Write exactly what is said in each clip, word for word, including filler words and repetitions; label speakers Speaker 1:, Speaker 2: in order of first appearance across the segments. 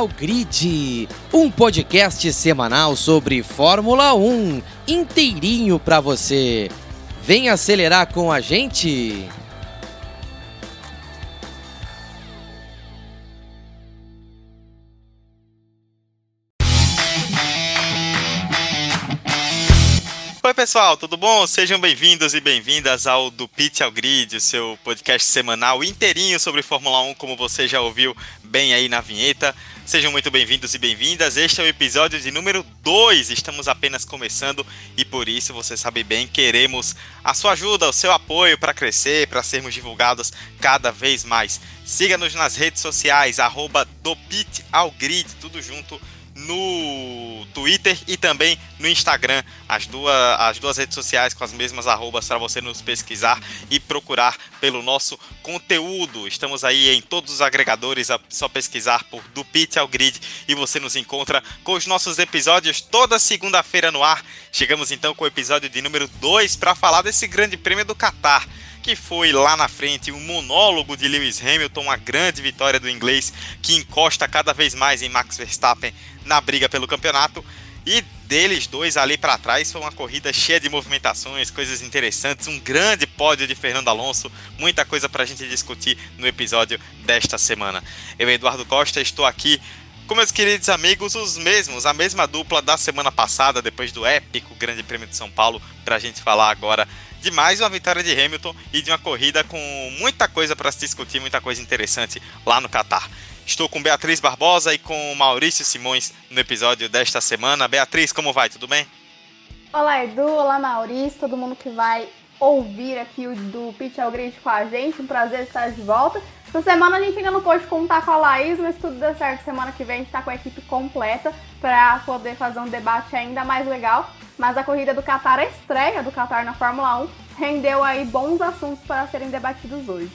Speaker 1: ao Grid, um podcast semanal sobre Fórmula um, inteirinho pra você. Vem acelerar com a gente!
Speaker 2: Oi pessoal, tudo bom? Sejam bem-vindos e bem-vindas ao Do Pit ao Grid, o seu podcast semanal inteirinho sobre Fórmula um, como você já ouviu bem aí na vinheta. Sejam muito bem-vindos e bem-vindas, este é o episódio de número dois, estamos apenas começando e por isso, você sabe bem, queremos a sua ajuda, o seu apoio para crescer, para sermos divulgados cada vez mais. Siga-nos nas redes sociais, arroba Do Pit ao Grid, tudo junto, no Twitter e também no Instagram, as duas, as duas redes sociais com as mesmas arrobas para você nos pesquisar e procurar pelo nosso conteúdo. Estamos aí em todos os agregadores, é só pesquisar por Do Pit ao Grid e você nos encontra com os nossos episódios toda segunda-feira no ar. Chegamos então com o episódio de número dois para falar desse grande prêmio do Qatar, que foi lá na frente um monólogo de Lewis Hamilton, uma grande vitória do inglês que encosta cada vez mais em Max Verstappen na briga pelo campeonato, e deles dois ali para trás foi uma corrida cheia de movimentações, coisas interessantes, um grande pódio de Fernando Alonso, muita coisa para a gente discutir no episódio desta semana. Eu, Eduardo Costa, estou aqui com meus queridos amigos, os mesmos, a mesma dupla da semana passada, depois do épico Grande Prêmio de São Paulo, para a gente falar agora de mais uma vitória de Hamilton e de uma corrida com muita coisa para se discutir, muita coisa interessante lá no Qatar. Estou com Beatriz Barbosa e com Maurício Simões no episódio desta semana. Beatriz, como vai? Tudo bem?
Speaker 3: Olá, Edu. Olá, Maurício. Todo mundo que vai ouvir aqui o Do Pit ao Grid com a gente. Um prazer estar de volta. Essa semana a gente ainda não pôde contar com a Laís, mas se tudo der certo, semana que vem a gente está com a equipe completa para poder fazer um debate ainda mais legal. Mas a corrida do Qatar, a estreia do Qatar na Fórmula um, rendeu aí bons assuntos para serem debatidos hoje.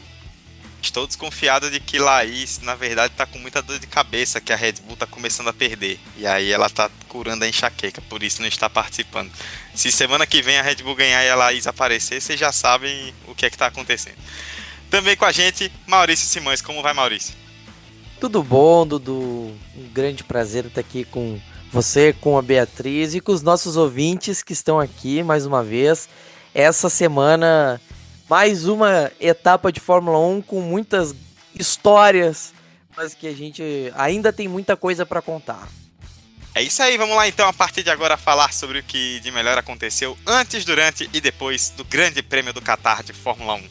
Speaker 2: Estou desconfiado de que Laís, na verdade, está com muita dor de cabeça, que a Red Bull está começando a perder. E aí ela está curando a enxaqueca, por isso não está participando. Se semana que vem a Red Bull ganhar e a Laís aparecer, vocês já sabem o que é que está acontecendo. Também com a gente, Maurício Simões. Como vai, Maurício?
Speaker 1: Tudo bom, Dudu? Um grande prazer estar aqui com você, com a Beatriz e com os nossos ouvintes que estão aqui mais uma vez. Essa semana, mais uma etapa de Fórmula um com muitas histórias, mas que a gente ainda tem muita coisa para contar.
Speaker 2: É isso aí, vamos lá então a partir de agora falar sobre o que de melhor aconteceu antes, durante e depois do Grande Prêmio do Qatar de Fórmula um.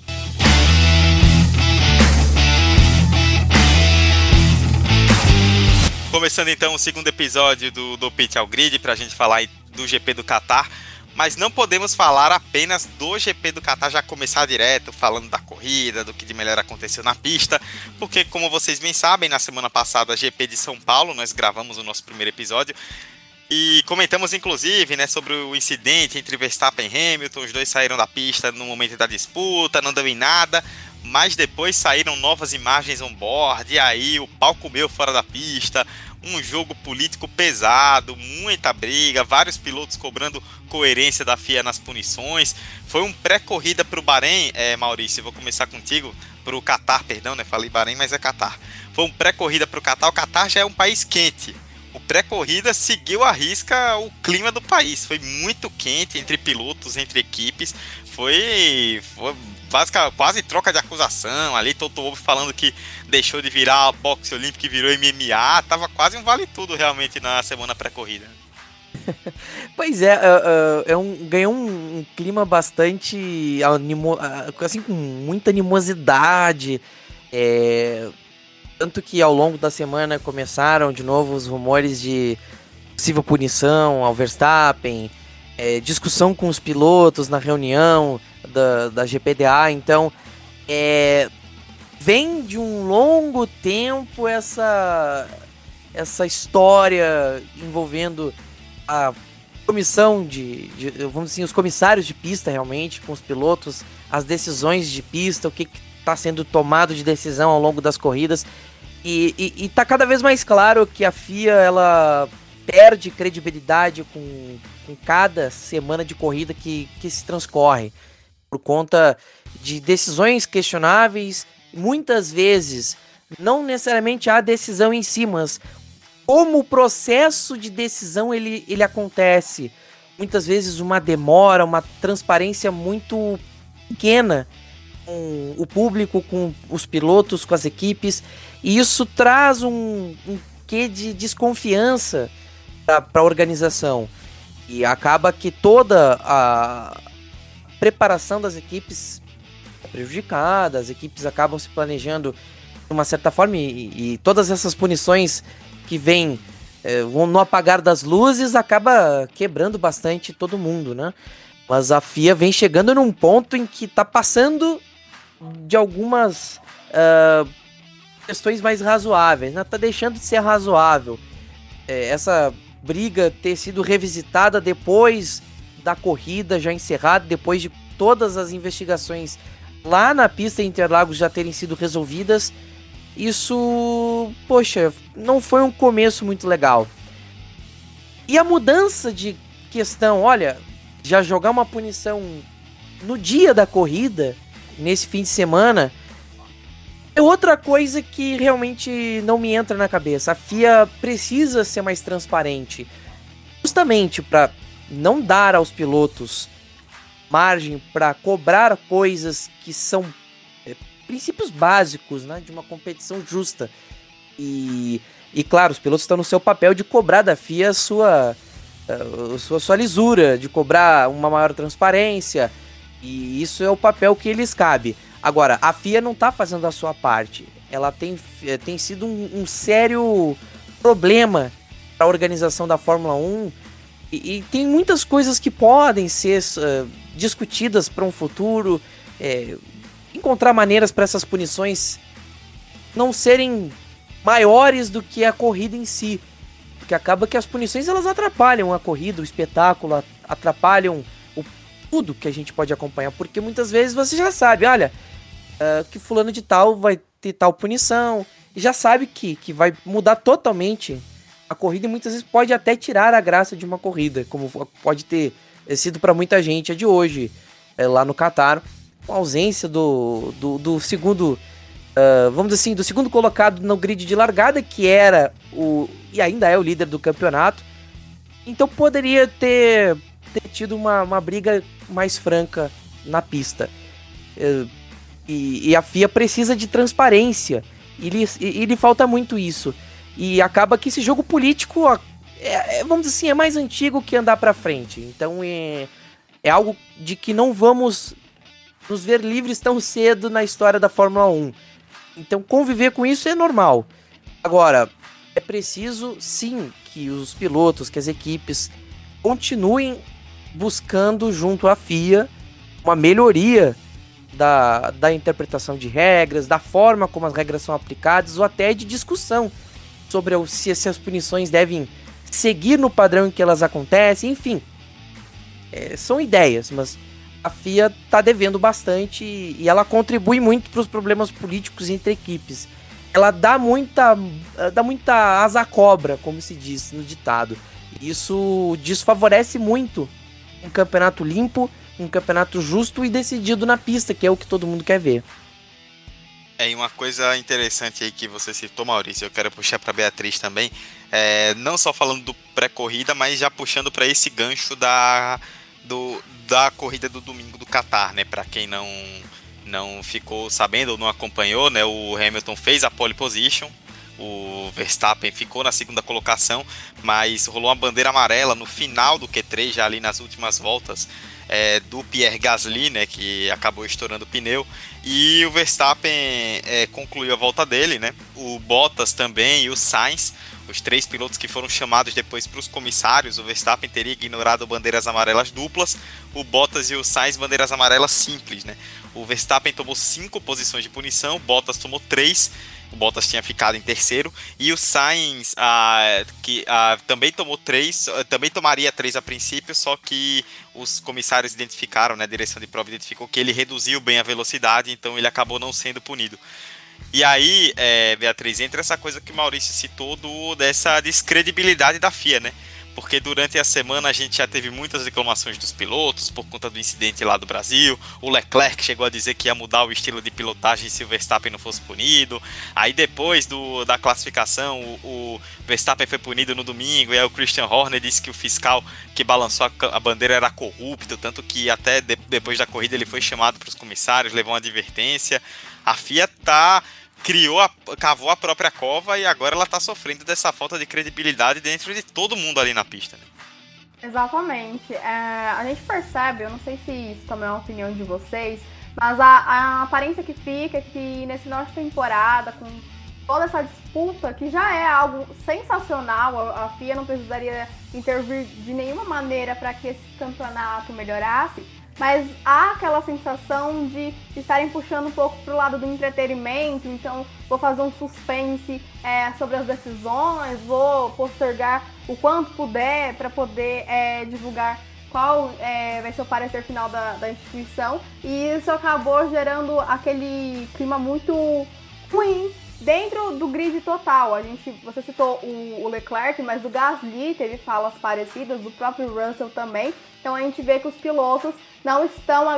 Speaker 2: Começando então o segundo episódio do, do Pit ao Grid para a gente falar do G P do Qatar, mas não podemos falar apenas do G P do Qatar, já começar direto falando da corrida, do que de melhor aconteceu na pista, porque como vocês bem sabem, na semana passada G P de São Paulo, nós gravamos o nosso primeiro episódio e comentamos inclusive, né, sobre o incidente entre Verstappen e Hamilton. Os dois saíram da pista no momento da disputa, não deu em nada, mas depois saíram novas imagens on-board e aí o pau comeu fora da pista. Um jogo político pesado, muita briga, vários pilotos cobrando coerência da F I A nas punições. Foi um pré-corrida para o Bahrein, é, Maurício, vou começar contigo, para o Qatar, perdão, né? Falei Bahrein, mas é Qatar. Foi um pré-corrida para o Qatar, o Qatar já é um país quente. O pré-corrida seguiu à risca o clima do país, foi muito quente entre pilotos, entre equipes, foi... foi Basicamente, quase troca de acusação ali, Toto Wolff falando que deixou de virar boxe olímpico e virou M M A, tava quase um vale-tudo realmente na semana pré-corrida.
Speaker 1: Pois é, é, é um, ganhou um, um clima bastante animo, assim, com muita animosidade, é, tanto que ao longo da semana começaram de novo os rumores de possível punição ao Verstappen, é, discussão com os pilotos na reunião da, da G P D A, então é, vem de um longo tempo essa, essa história envolvendo a comissão de, de, vamos dizer, os comissários de pista realmente, com os pilotos, as decisões de pista, o que está sendo tomado de decisão ao longo das corridas, e, e, e tá cada vez mais claro que a F I A, ela perde credibilidade com, com cada semana de corrida que, que se transcorre, por conta de decisões questionáveis. Muitas vezes, não necessariamente a decisão em si, mas como o processo de decisão ele, ele acontece. Muitas vezes uma demora, uma transparência muito pequena com o público, com os pilotos, com as equipes, e isso traz um, um quê de desconfiança para a organização, e acaba que toda a preparação das equipes é prejudicada, as equipes acabam se planejando de uma certa forma, e, e todas essas punições que vêm é, no apagar das luzes acaba quebrando bastante todo mundo, né? Mas a F I A vem chegando num ponto em que está passando de algumas uh, questões mais razoáveis, né? Tá deixando de ser razoável. É, essa briga ter sido revisitada depois da corrida já encerrada, depois de todas as investigações lá na pista de Interlagos já terem sido resolvidas, isso, poxa, não foi um começo muito legal. E a mudança de questão, olha, já jogar uma punição no dia da corrida, nesse fim de semana, é outra coisa que realmente não me entra na cabeça. A F I A precisa ser mais transparente, justamente para não dar aos pilotos margem para cobrar coisas que são é, princípios básicos, né, de uma competição justa. E, e claro, os pilotos estão no seu papel de cobrar da F I A a sua, a sua, a sua lisura, de cobrar uma maior transparência, e isso é o papel que lhes cabe. Agora, a F I A não está fazendo a sua parte. Ela tem, tem sido um, um sério problema para a organização da Fórmula um, e, e tem muitas coisas que podem ser uh, discutidas para um futuro, é, encontrar maneiras para essas punições não serem maiores do que a corrida em si, porque acaba que as punições elas atrapalham a corrida, o espetáculo, atrapalham o, tudo que a gente pode acompanhar, porque muitas vezes você já sabe, olha, uh, que fulano de tal vai ter tal punição, e já sabe que, que vai mudar totalmente a corrida, e muitas vezes pode até tirar a graça de uma corrida, como pode ter sido para muita gente a de hoje, é, lá no Qatar, com a ausência do, do, do segundo, uh, vamos dizer assim, do segundo colocado no grid de largada, que era o, e ainda é o líder do campeonato. Então poderia ter, ter tido uma, uma briga mais franca na pista. Uh, e, e a F I A precisa de transparência, e lhe, e, e lhe falta muito isso. E acaba que esse jogo político, é, é, vamos dizer assim, é mais antigo que andar pra frente. Então é, é algo de que não vamos nos ver livres tão cedo na história da Fórmula um. Então conviver com isso é normal. Agora, é preciso sim que os pilotos, que as equipes continuem buscando junto à F I A uma melhoria da, da interpretação de regras, da forma como as regras são aplicadas, ou até de discussão sobre se, se as punições devem seguir no padrão em que elas acontecem, enfim. É, são ideias, mas a F I A está devendo bastante e, e ela contribui muito para os problemas políticos entre equipes. Ela dá muita, dá muita asa à cobra, como se diz no ditado. Isso desfavorece muito um campeonato limpo, um campeonato justo e decidido na pista, que é o que todo mundo quer ver.
Speaker 2: É, e uma coisa interessante aí que você citou, Maurício, eu quero puxar para Beatriz também, é, não só falando do pré-corrida, mas já puxando para esse gancho da, do, da corrida do domingo do Qatar, né? Para quem não, não ficou sabendo ou não acompanhou, né? O Hamilton fez a pole position, o Verstappen ficou na segunda colocação, mas rolou uma bandeira amarela no final do Q três, já ali nas últimas voltas, É, do Pierre Gasly, né, que acabou estourando o pneu, e o Verstappen é, concluiu a volta dele, né, o Bottas também e o Sainz, os três pilotos que foram chamados depois para os comissários. O Verstappen teria ignorado bandeiras amarelas duplas, o Bottas e o Sainz bandeiras amarelas simples, né. O Verstappen tomou cinco posições de punição, o Bottas tomou três, o Bottas tinha ficado em terceiro, e o Sainz ah, que, ah, também tomou três, também tomaria três a princípio, só que os comissários identificaram, né, a direção de prova identificou que ele reduziu bem a velocidade, então ele acabou não sendo punido. E aí, é, Beatriz, entra essa coisa que o Maurício citou do, dessa descredibilidade da F I A, né? porque durante a semana a gente já teve muitas reclamações dos pilotos por conta do incidente lá do Brasil. O Leclerc chegou a dizer que ia mudar o estilo de pilotagem se o Verstappen não fosse punido. Aí depois do, da classificação, o, o Verstappen foi punido no domingo, e aí o Christian Horner disse que o fiscal que balançou a, a bandeira era corrupto, tanto que até de, depois da corrida ele foi chamado para os comissários, levou uma advertência. A F I A tá... criou, a, cavou a própria cova e agora ela está sofrendo dessa falta de credibilidade dentro de todo mundo ali na pista, né?
Speaker 3: Exatamente. É, a gente percebe, eu não sei se isso também é uma opinião de vocês, mas a, a aparência que fica é que nesse final de temporada, com toda essa disputa, que já é algo sensacional, a, a F I A não precisaria intervir de nenhuma maneira para que esse campeonato melhorasse, mas há aquela sensação de estarem puxando um pouco para o lado do entretenimento, então vou fazer um suspense é, sobre as decisões, vou postergar o quanto puder para poder é, divulgar qual é, vai ser o parecer final da, da instituição, e isso acabou gerando aquele clima muito ruim dentro do grid total. A gente, você citou o, o Leclerc, mas o Gasly teve falas parecidas, o próprio Russell também. Então a gente vê que os pilotos não estão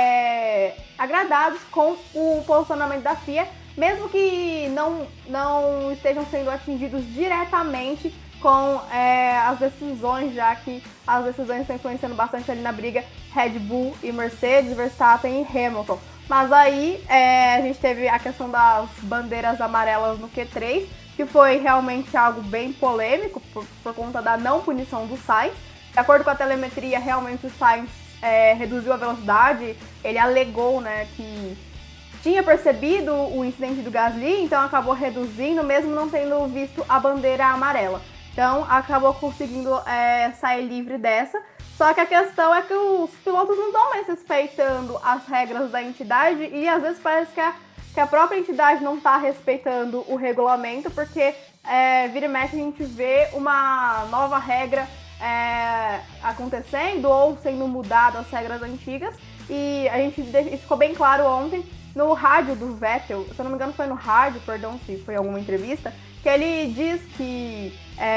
Speaker 3: é, agradados com o posicionamento da F I A, mesmo que não, não estejam sendo atingidos diretamente com é, as decisões, já que as decisões estão influenciando bastante ali na briga Red Bull e Mercedes, Verstappen e Hamilton. Mas aí é, a gente teve a questão das bandeiras amarelas no Q três, que foi realmente algo bem polêmico por, por conta da não punição do Sainz. De acordo com a telemetria, realmente o Sainz é, reduziu a velocidade. Ele alegou, né, que tinha percebido o incidente do Gasly, então acabou reduzindo, mesmo não tendo visto a bandeira amarela. Então acabou conseguindo é, sair livre dessa. Só que a questão é que os pilotos não estão mais respeitando as regras da entidade, e às vezes parece que a, que a própria entidade não está respeitando o regulamento, porque é, vira e mexe a gente vê uma nova regra é, acontecendo ou sendo mudada as regras antigas, e a gente isso ficou bem claro ontem no rádio do Vettel, se eu não me engano foi no rádio, perdão se foi alguma entrevista, que ele diz que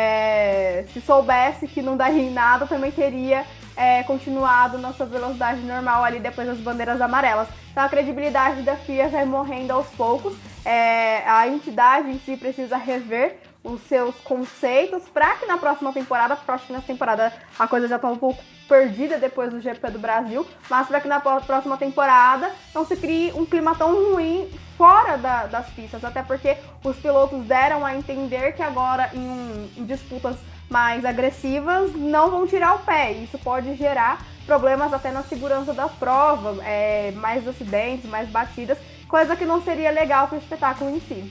Speaker 3: é, se soubesse que não daria em nada, também teria é, continuado na sua velocidade normal ali depois das bandeiras amarelas. Então a credibilidade da F I A vai morrendo aos poucos, é, a entidade em si precisa rever os seus conceitos para que na próxima temporada, porque eu acho que nessa temporada a coisa já está um pouco perdida depois do G P do Brasil, mas para que na próxima temporada não se crie um clima tão ruim fora da, das pistas, até porque os pilotos deram a entender que agora em, em disputas mais agressivas não vão tirar o pé, e isso pode gerar problemas até na segurança da prova, é, mais acidentes, mais batidas, coisa que não seria legal para o espetáculo em si.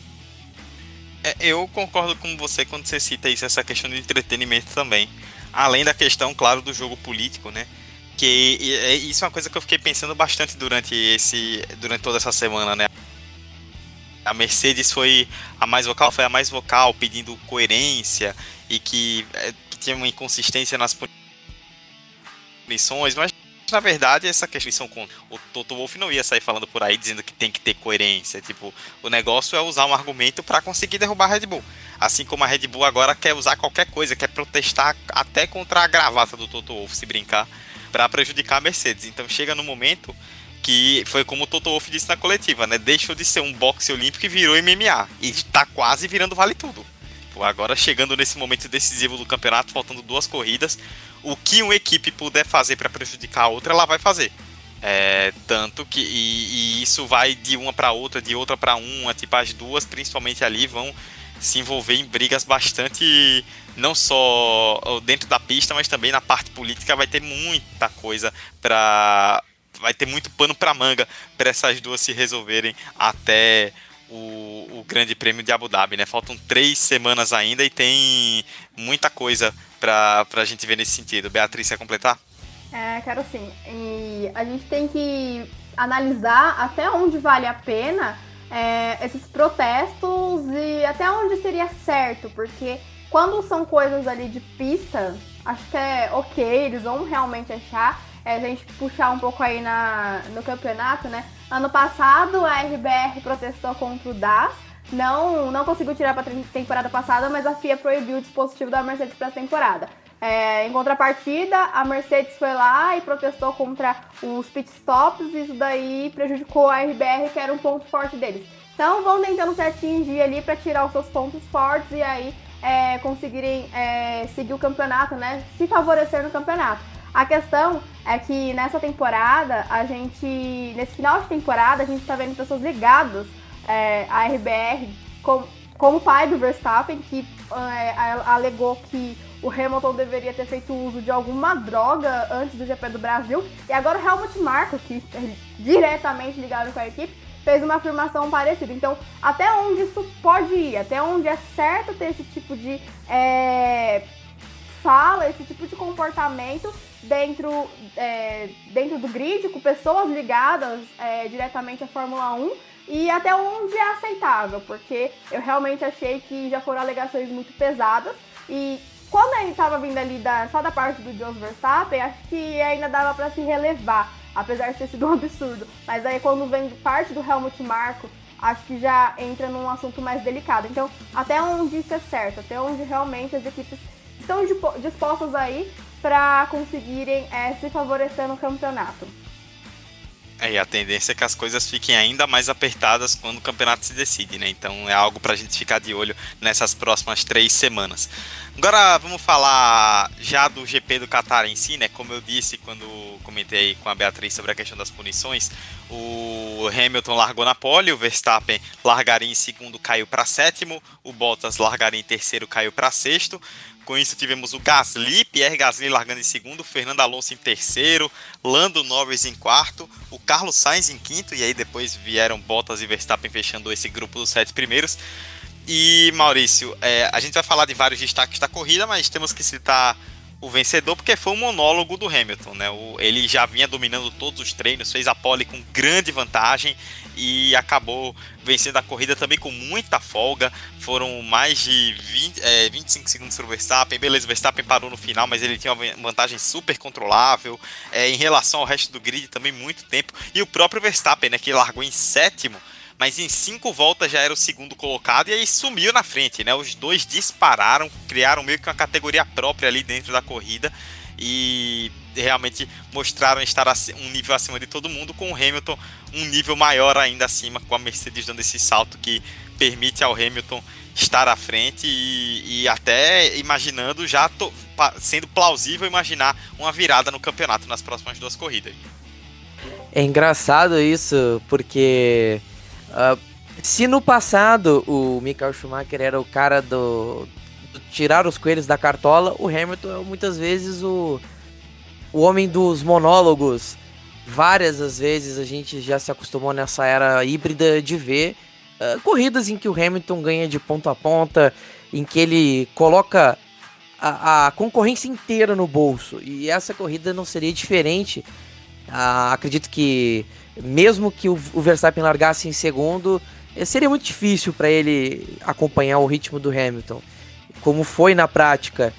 Speaker 2: É, eu concordo com você quando você cita isso, essa questão do entretenimento também. Além da questão, claro, do jogo político, né? Que isso é uma coisa que eu fiquei pensando bastante durante, esse, durante toda essa semana, né? A Mercedes foi a mais vocal, foi a mais vocal, pedindo coerência e que, é, que tinha uma inconsistência nas punições, mas na verdade essa questão com o Toto Wolff não ia sair falando por aí dizendo que tem que ter coerência, tipo, o negócio é usar um argumento para conseguir derrubar a Red Bull, assim como a Red Bull agora quer usar qualquer coisa, quer protestar até contra a gravata do Toto Wolff, se brincar, para prejudicar a Mercedes. Então chega no momento que foi como o Toto Wolff disse na coletiva, né, deixou de ser um boxe olímpico e virou M M A, e tá quase virando vale tudo. Agora chegando nesse momento decisivo do campeonato, faltando duas corridas, o que uma equipe puder fazer para prejudicar a outra, ela vai fazer. É, tanto que e, e isso vai de uma para outra, de outra para uma, tipo as duas principalmente ali vão se envolver em brigas bastante, não só dentro da pista, mas também na parte política vai ter muita coisa para, vai ter muito pano para manga para essas duas se resolverem até O, o Grande Prêmio de Abu Dhabi, né? Faltam três semanas ainda e tem muita coisa pra, pra gente ver nesse sentido. Beatriz, quer completar?
Speaker 3: É, quero sim. E a gente tem que analisar até onde vale a pena é, esses protestos e até onde seria certo, porque quando são coisas ali de pista, acho que é ok, eles vão realmente achar. É, a gente puxar um pouco aí na, no campeonato, né? Ano passado a R B R protestou contra o D A S, não, não conseguiu tirar para a temporada passada, mas a F I A proibiu o dispositivo da Mercedes para essa temporada. É, em contrapartida, a Mercedes foi lá e protestou contra os pitstops e isso daí prejudicou a R B R, que era um ponto forte deles. Então vão tentando se atingir ali para tirar os seus pontos fortes e aí é, conseguirem é, seguir o campeonato, né? Se favorecer no campeonato. A questão é que nessa temporada, a gente, nesse final de temporada, a gente tá vendo pessoas ligadas é, à R B R, como, como o pai do Verstappen, que é, alegou que o Hamilton deveria ter feito uso de alguma droga antes do G P do Brasil. E agora o Helmut Marko, que é diretamente ligado com a equipe, fez uma afirmação parecida. Então, até onde isso pode ir? Até onde é certo ter esse tipo de é, fala, esse tipo de comportamento dentro, é, dentro do grid, com pessoas ligadas é, diretamente à Fórmula um, e até onde é aceitável, porque eu realmente achei que já foram alegações muito pesadas, e quando ele estava vindo ali da, só da parte do Jos Verstappen, acho que ainda dava para se relevar, apesar de ter sido um absurdo. Mas aí quando vem parte do Helmut Marko, acho que já entra num assunto mais delicado. Então, até onde isso é certo, até onde realmente as equipes estão dispostas aí para conseguirem é, se favorecer no campeonato.
Speaker 2: É, e a tendência é que as coisas fiquem ainda mais apertadas quando o campeonato se decide, né? Então é algo pra gente ficar de olho nessas próximas três semanas. Agora vamos falar já do G P do Qatar em si, né? Como eu disse quando comentei com a Beatriz sobre a questão das punições, o Hamilton largou na pole, o Verstappen largaria em segundo, caiu para sétimo, o Bottas largaria em terceiro, caiu para sexto. Com isso tivemos o Gasly, Pierre Gasly largando em segundo, Fernando Alonso em terceiro, Lando Norris em quarto, o Carlos Sainz em quinto, e aí depois vieram Bottas e Verstappen fechando esse grupo dos sete primeiros. E Maurício, é, a gente vai falar de vários destaques da corrida, mas temos que citar o vencedor, porque foi um monólogo do Hamilton, né? O, ele já vinha dominando todos os treinos, fez a pole com grande vantagem e acabou vencendo a corrida também com muita folga. Foram mais de vinte, é, vinte e cinco segundos para o Verstappen. Beleza, o Verstappen parou no final, mas ele tinha uma vantagem super controlável. É, em relação ao resto do grid, também muito tempo. E o próprio Verstappen, né, que largou em sétimo, mas em cinco voltas já era o segundo colocado e aí sumiu na frente, né? Os dois dispararam, criaram meio que uma categoria própria ali dentro da corrida e realmente mostraram estar um nível acima de todo mundo, com o Hamilton um nível maior ainda acima, com a Mercedes dando esse salto que permite ao Hamilton estar à frente e, e até imaginando, já to, sendo plausível imaginar uma virada no campeonato nas próximas duas corridas.
Speaker 1: É engraçado isso, porque Uh, se no passado o Michael Schumacher era o cara do, do tirar os coelhos da cartola, o Hamilton é muitas vezes o, o homem dos monólogos. Várias as vezes a gente já se acostumou nessa era híbrida de ver uh, corridas em que o Hamilton ganha de ponta a ponta, em que ele coloca a, a concorrência inteira no bolso, e essa corrida não seria diferente. Uh, acredito que mesmo que o Verstappen largasse em segundo, seria muito difícil para ele acompanhar o ritmo do Hamilton, como foi na prática.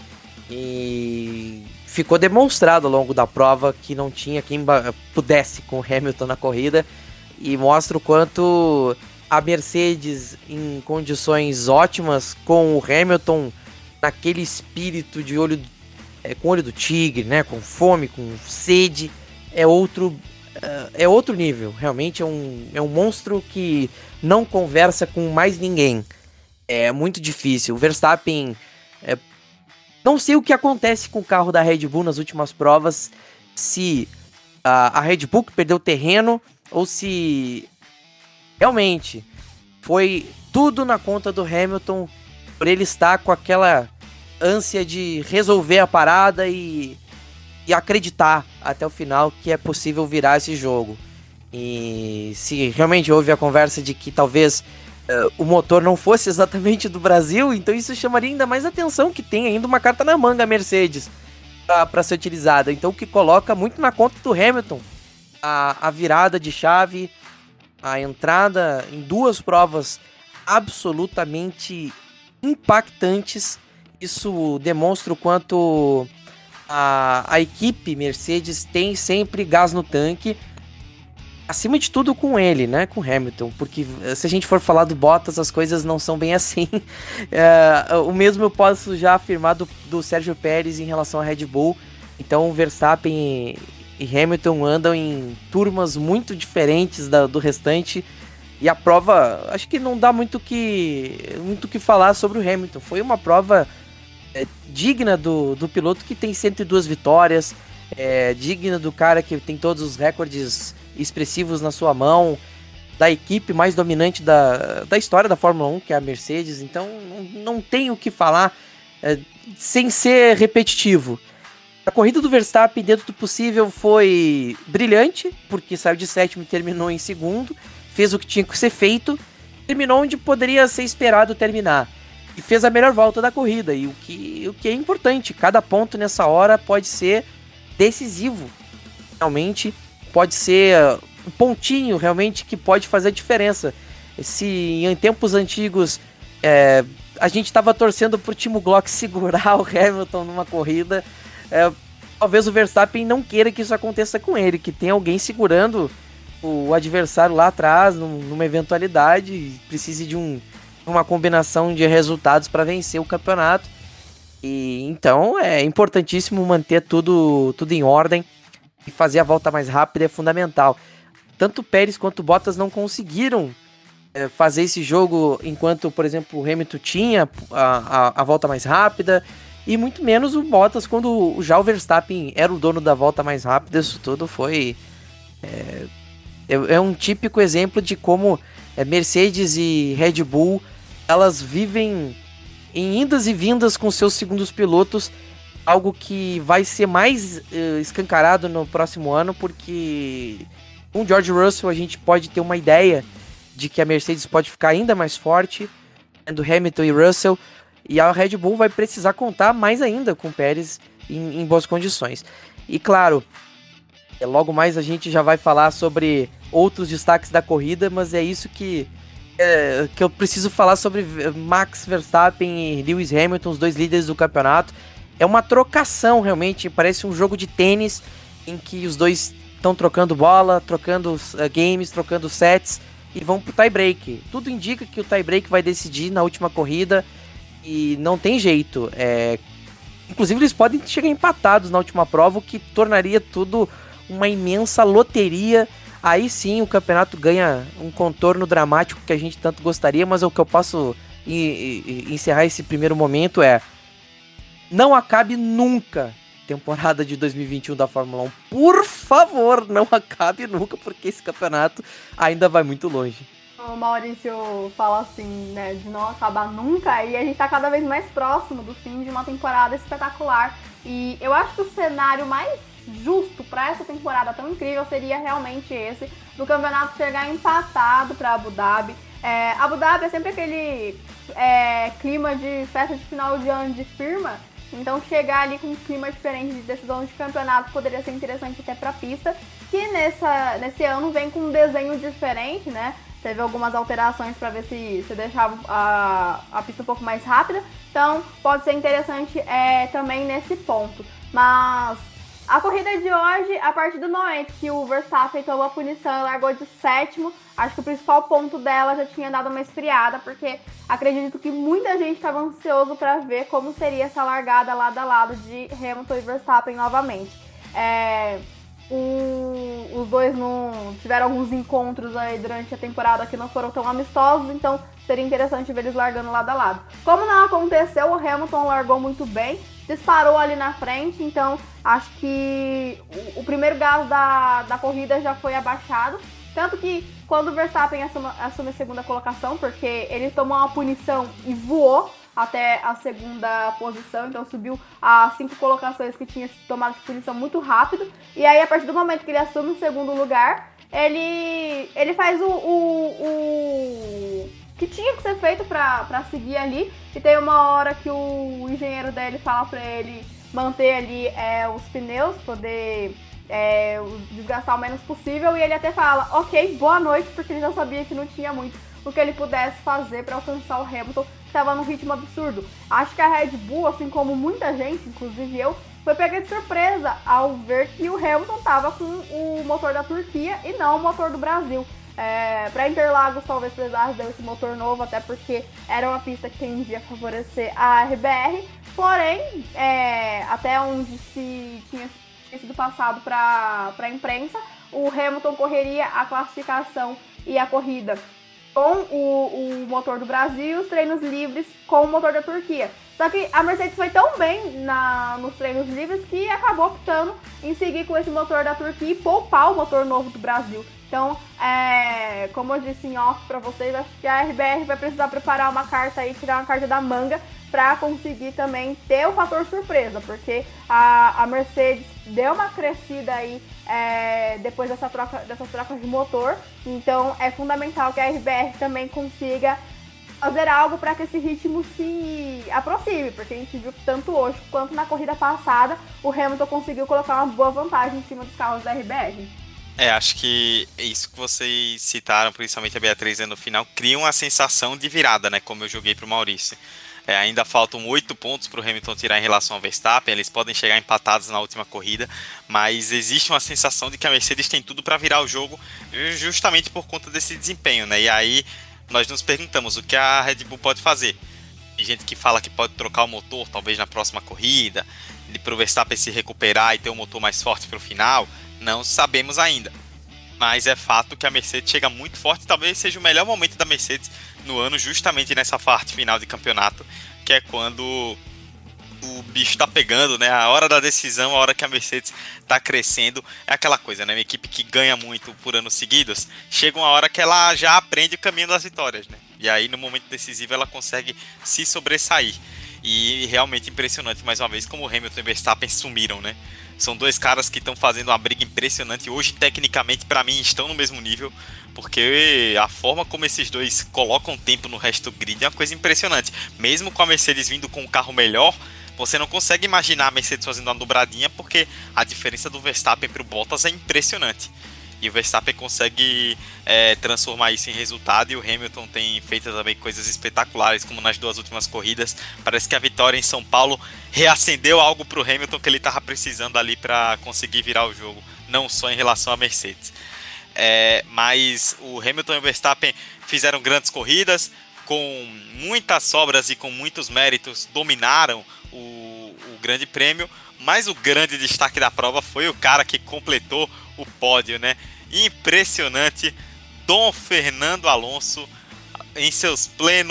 Speaker 1: E ficou demonstrado ao longo da prova que não tinha quem pudesse com o Hamilton na corrida, e mostra o quanto a Mercedes, em condições ótimas, com o Hamilton naquele espírito de olho, é, com olho do tigre, né, com fome, com sede, é outro é outro nível. Realmente é um, é um monstro que não conversa com mais ninguém. É muito difícil. O Verstappen, é, não sei o que acontece com o carro da Red Bull nas últimas provas, se a, a Red Bull perdeu terreno ou se realmente foi tudo na conta do Hamilton, por ele estar com aquela ânsia de resolver a parada e e acreditar até o final que é possível virar esse jogo. E se realmente houve a conversa de que talvez uh, o motor não fosse exatamente do Brasil, então isso chamaria ainda mais atenção, que tem ainda uma carta na manga a Mercedes para ser utilizada. Então o que coloca muito na conta do Hamilton a, a virada de chave, a entrada em duas provas absolutamente impactantes. Isso demonstra o quanto A, a equipe Mercedes tem sempre gás no tanque, acima de tudo com ele, né, com Hamilton, porque se a gente for falar do Bottas, as coisas não são bem assim. É, o mesmo eu posso já afirmar do, do Sérgio Pérez em relação à Red Bull. Então o Verstappen e, e Hamilton andam em turmas muito diferentes da, do restante, e a prova, acho que não dá muito que muito que falar sobre o Hamilton. Foi uma prova é, digna do, do piloto que tem cento e duas vitórias, é, digna do cara que tem todos os recordes expressivos na sua mão, da equipe mais dominante da, da história da Fórmula um, que é a Mercedes. Então não, não tem o que falar é, sem ser repetitivo. A corrida do Verstappen, dentro do possível, foi brilhante, porque saiu de sétimo e terminou em segundo, fez o que tinha que ser feito, terminou onde poderia ser esperado terminar, e fez a melhor volta da corrida, e o que, o que é importante, cada ponto nessa hora pode ser decisivo, realmente, pode ser um pontinho, realmente, que pode fazer a diferença. Se em tempos antigos é, a gente estava torcendo pro Timo Glock segurar o Hamilton numa corrida, é, talvez o Verstappen não queira que isso aconteça com ele, que tem alguém segurando o adversário lá atrás, numa eventualidade, e precise de um, uma combinação de resultados para vencer o campeonato. E então é importantíssimo manter tudo, tudo em ordem, e fazer a volta mais rápida é fundamental. Tanto o Pérez quanto o Bottas não conseguiram é, fazer esse jogo enquanto, por exemplo, o Hamilton tinha a, a, a volta mais rápida, e muito menos o Bottas quando já o Verstappen era o dono da volta mais rápida. Isso tudo foi... É, é um típico exemplo de como é, Mercedes e Red Bull, elas vivem em indas e vindas com seus segundos pilotos, algo que vai ser mais uh, escancarado no próximo ano, porque com George Russell a gente pode ter uma ideia de que a Mercedes pode ficar ainda mais forte, do Hamilton e Russell, e a Red Bull vai precisar contar mais ainda com o Pérez em, em boas condições. E claro, logo mais a gente já vai falar sobre outros destaques da corrida, mas é isso que, é, que eu preciso falar sobre Max Verstappen e Lewis Hamilton, os dois líderes do campeonato. É uma trocação, realmente, parece um jogo de tênis em que os dois estão trocando bola, trocando uh, games, trocando sets e vão pro tie-break. Tudo indica que o tie-break vai decidir na última corrida e não tem jeito. É... Inclusive eles podem chegar empatados na última prova, o que tornaria tudo uma imensa loteria. Aí sim o campeonato ganha um contorno dramático que a gente tanto gostaria, mas o que eu posso e, e, encerrar esse primeiro momento é: não acabe nunca a temporada de dois mil e vinte e um da Fórmula um. Por favor, não acabe nunca, porque esse campeonato ainda vai muito longe.
Speaker 3: O Maurício fala assim, né, de não acabar nunca, e a gente tá cada vez mais próximo do fim de uma temporada espetacular. E eu acho que o cenário mais justo para essa temporada tão incrível seria realmente esse, do campeonato chegar empatado para Abu Dhabi. É, Abu Dhabi é sempre aquele é, clima de festa de final de ano de firma, então chegar ali com um clima diferente de decisão de campeonato poderia ser interessante até para a pista, que nessa, nesse ano vem com um desenho diferente, né? Teve algumas alterações para ver se, se deixava a, a pista um pouco mais rápida, então pode ser interessante é, também nesse ponto. Mas a corrida de hoje, a partir do momento que o Verstappen tomou a punição e largou de sétimo, acho que o principal ponto dela já tinha dado uma esfriada, porque acredito que muita gente estava ansioso para ver como seria essa largada lado a lado de Hamilton e Verstappen novamente. É, um, os dois não tiveram alguns encontros aí durante a temporada que não foram tão amistosos, então seria interessante ver eles largando lado a lado. Como não aconteceu, o Hamilton largou muito bem, disparou ali na frente, então acho que o, o primeiro gás da, da corrida já foi abaixado, tanto que quando o Verstappen assume, assume a segunda colocação, porque ele tomou uma punição e voou até a segunda posição, então subiu a cinco colocações que tinha tomado de punição muito rápido, e aí a partir do momento que ele assume o segundo lugar, ele, ele faz o, o, o que tinha que ser feito pra, pra seguir ali, e tem uma hora que o engenheiro dele fala pra ele manter ali é, os pneus, poder é, desgastar o menos possível, e ele até fala, ok, boa noite, porque ele já sabia que não tinha muito o que ele pudesse fazer para alcançar o Hamilton, que estava num ritmo absurdo. Acho que a Red Bull, assim como muita gente, inclusive eu, foi pega de surpresa ao ver que o Hamilton estava com o motor da Turquia e não o motor do Brasil. É, para Interlagos talvez precisasse desse motor novo, até porque era uma pista que tendia a favorecer a R B R, porém, é, até onde se tinha sido passado para a imprensa, o Hamilton correria a classificação e a corrida com o, o motor do Brasil e os treinos livres com o motor da Turquia. Só que a Mercedes foi tão bem na, nos treinos livres que acabou optando em seguir com esse motor da Turquia e poupar o motor novo do Brasil. Então, é, como eu disse em off para vocês, acho que a R B R vai precisar preparar uma carta aí, tirar uma carta da manga para conseguir também ter o fator surpresa, porque a, a Mercedes deu uma crescida aí é, depois dessa troca, dessas trocas de motor, então é fundamental que a R B R também consiga fazer algo para que esse ritmo se aproxime, porque a gente viu que tanto hoje quanto na corrida passada o Hamilton conseguiu colocar uma boa vantagem em cima dos carros da R B R.
Speaker 2: É, acho que isso que vocês citaram, principalmente a Beatriz no final, cria uma sensação de virada, né, como eu joguei para o Maurício. É, ainda faltam oito pontos para o Hamilton tirar em relação ao Verstappen, eles podem chegar empatados na última corrida, mas existe uma sensação de que a Mercedes tem tudo para virar o jogo justamente por conta desse desempenho, né? E aí nós nos perguntamos o que a Red Bull pode fazer. Tem gente que fala que pode trocar o motor, talvez na próxima corrida, para o Verstappen se recuperar e ter um motor mais forte para o final, não sabemos ainda. Mas é fato que a Mercedes chega muito forte, talvez seja o melhor momento da Mercedes no ano, justamente nessa parte final de campeonato, que é quando o bicho tá pegando, né? A hora da decisão, a hora que a Mercedes tá crescendo, é aquela coisa, né? Uma equipe que ganha muito por anos seguidos, chega uma hora que ela já aprende o caminho das vitórias, né? E aí no momento decisivo ela consegue se sobressair. E realmente impressionante, mais uma vez, como o Hamilton e o Verstappen sumiram, né? São dois caras que estão fazendo uma briga impressionante. Hoje, tecnicamente, para mim, estão no mesmo nível, porque a forma como esses dois colocam tempo no resto do grid é uma coisa impressionante. Mesmo com a Mercedes vindo com um carro melhor, você não consegue imaginar a Mercedes fazendo uma dobradinha, porque a diferença do Verstappen para o Bottas é impressionante. E o Verstappen consegue é, transformar isso em resultado, e o Hamilton tem feito também coisas espetaculares, como nas duas últimas corridas. Parece que a vitória em São Paulo reacendeu algo para o Hamilton que ele estava precisando ali para conseguir virar o jogo, não só em relação à Mercedes. É, mas o Hamilton e o Verstappen fizeram grandes corridas, com muitas sobras e com muitos méritos, dominaram o, o grande prêmio, mas o grande destaque da prova foi o cara que completou o pódio, né? Impressionante, Dom Fernando Alonso, em seus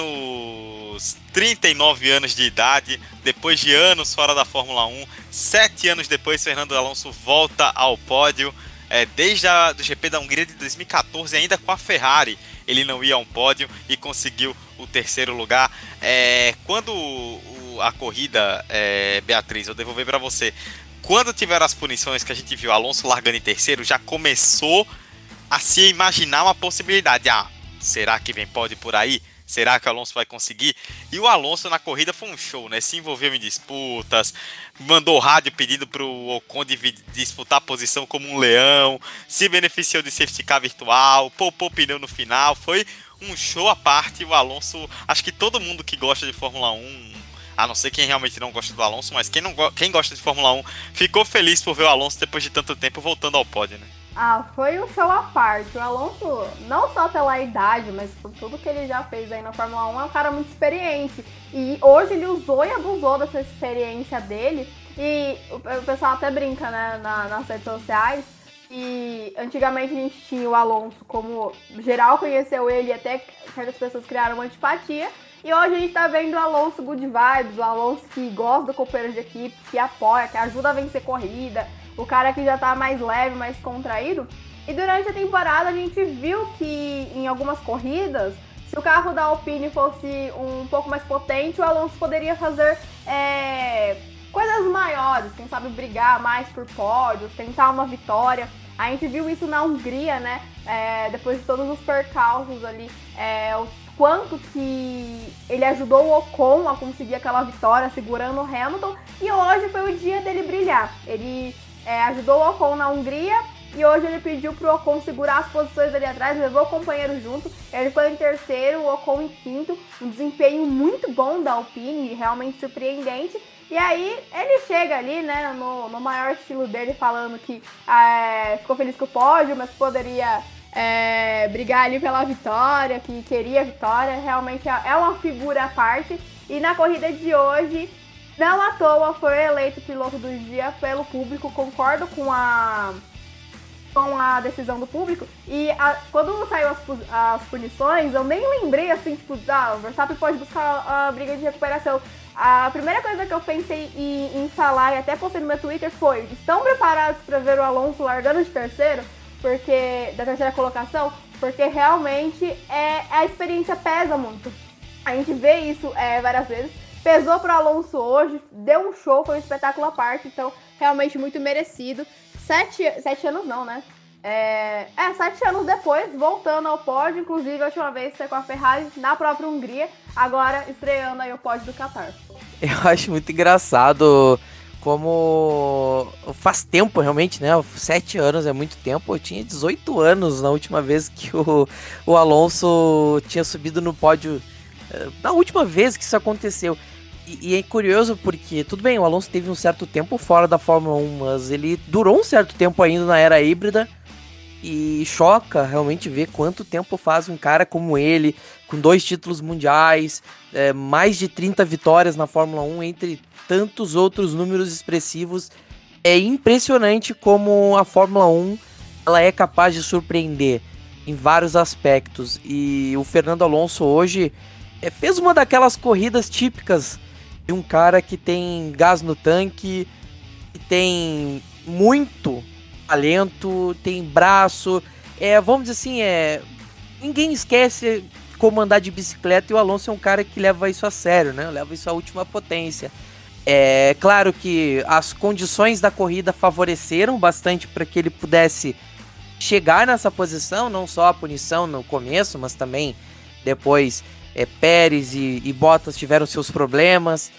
Speaker 2: plenos trinta e nove anos de idade, depois de anos fora da Fórmula um, sete anos depois, Fernando Alonso volta ao pódio. É, desde a, do G P da Hungria de dois mil e catorze, ainda com a Ferrari, ele não ia a um pódio e conseguiu o terceiro lugar. É, quando o, a corrida, é, Beatriz, eu devolver para você, quando tiveram as punições que a gente viu Alonso largando em terceiro, já começou a se imaginar uma possibilidade. Ah, será que vem pódio por aí? Será que o Alonso vai conseguir? E o Alonso na corrida foi um show, né? Se envolveu em disputas, mandou rádio pedindo para o Ocon de disputar a posição como um leão, se beneficiou de safety car virtual, poupou pneu no final. Foi um show à parte. O Alonso, acho que todo mundo que gosta de Fórmula um, a não ser quem realmente não gosta do Alonso, mas quem, não, quem gosta de Fórmula um, ficou feliz por ver o Alonso depois de tanto tempo voltando ao pódio, né?
Speaker 3: Ah, foi um show à parte. O Alonso, não só pela idade, mas por tudo que ele já fez aí na Fórmula um, é um cara muito experiente. E hoje ele usou e abusou dessa experiência dele. E o pessoal até brinca, né, na, nas redes sociais. E antigamente a gente tinha o Alonso como geral conheceu ele e até certas pessoas criaram uma antipatia. E hoje a gente tá vendo o Alonso good vibes, o Alonso que gosta do companheiro de equipe, que apoia, que ajuda a vencer corrida, o cara que já tá mais leve, mais contraído. E durante a temporada a gente viu que em algumas corridas, se o carro da Alpine fosse um pouco mais potente, o Alonso poderia fazer é, coisas maiores, quem sabe brigar mais por pódios, tentar uma vitória. A gente viu isso na Hungria, né? É, depois de todos os percalços ali, é, o quanto que ele ajudou o Ocon a conseguir aquela vitória, segurando o Hamilton. E hoje foi o dia dele brilhar. Ele é, ajudou o Ocon na Hungria e hoje ele pediu pro Ocon segurar as posições ali atrás, levou o companheiro junto. Ele foi em terceiro, o Ocon em quinto. Um desempenho muito bom da Alpine, realmente surpreendente. E aí ele chega ali, né, no, no maior estilo dele, falando que é, ficou feliz com o pódio, mas poderia é, brigar ali pela vitória, que queria a vitória. Realmente é uma figura à parte. E na corrida de hoje, não à toa, foi eleito piloto do dia pelo público. Concordo com a, com a decisão do público. E a, quando saiu as, as punições, eu nem lembrei assim, tipo, ah, o Verstappen pode buscar a briga de recuperação. A primeira coisa que eu pensei em, em falar, e até postei no meu Twitter, foi: estão preparados para ver o Alonso largando de terceiro? Porque, da terceira colocação? Porque realmente é, a experiência pesa muito. A gente vê isso é, várias vezes. Pesou pro Alonso hoje, deu um show, foi um espetáculo à parte, então realmente muito merecido. Sete, sete anos não, né? É, é, sete anos depois, voltando ao pódio, inclusive a última vez foi com a Ferrari na própria Hungria, agora estreando aí o pódio do Qatar.
Speaker 1: Eu acho muito engraçado como faz tempo realmente, né? Sete anos é muito tempo. Eu tinha dezoito anos na última vez que o, o Alonso tinha subido no pódio, na última vez que isso aconteceu. E, e é curioso porque, tudo bem, o Alonso teve um certo tempo fora da Fórmula um, mas ele durou um certo tempo ainda na era híbrida. E choca realmente ver quanto tempo faz um cara como ele, com dois títulos mundiais, é, mais de trinta vitórias na Fórmula um, entre tantos outros números expressivos. É impressionante como a Fórmula um ela é capaz de surpreender em vários aspectos. E o Fernando Alonso hoje é, fez uma daquelas corridas típicas de um cara que tem gás no tanque, que tem muito talento, tem braço, é, vamos dizer assim, é, ninguém esquece como andar de bicicleta, e o Alonso é um cara que leva isso a sério, né? Leva isso à última potência. É claro que as condições da corrida favoreceram bastante para que ele pudesse chegar nessa posição, não só a punição no começo, mas também depois é, Pérez e, e Bottas tiveram seus problemas,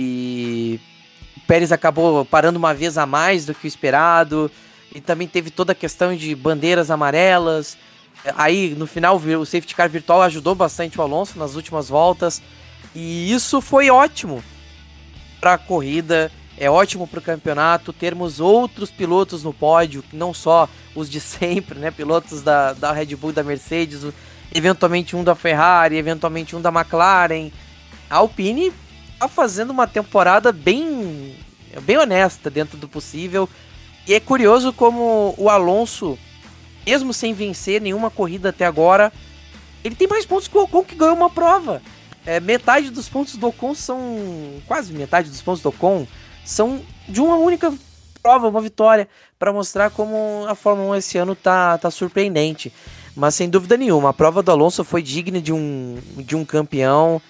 Speaker 1: e Pérez acabou parando uma vez a mais do que o esperado. E também teve toda a questão de bandeiras amarelas. Aí, no final, o safety car virtual ajudou bastante o Alonso nas últimas voltas. E isso foi ótimo para a corrida. É ótimo para o campeonato termos outros pilotos no pódio, não só os de sempre, né? Pilotos da, da Red Bull e da Mercedes, eventualmente um da Ferrari, eventualmente um da McLaren. A Alpine está fazendo uma temporada bem, bem honesta dentro do possível. E é curioso como o Alonso, mesmo sem vencer nenhuma corrida até agora, ele tem mais pontos que o Ocon, que ganhou uma prova. É, metade dos pontos do Ocon são... Quase metade dos pontos do Ocon são de uma única prova, uma vitória, para mostrar como a Fórmula um esse ano tá, tá surpreendente. Mas sem dúvida nenhuma, a prova do Alonso foi digna de um, de um campeão.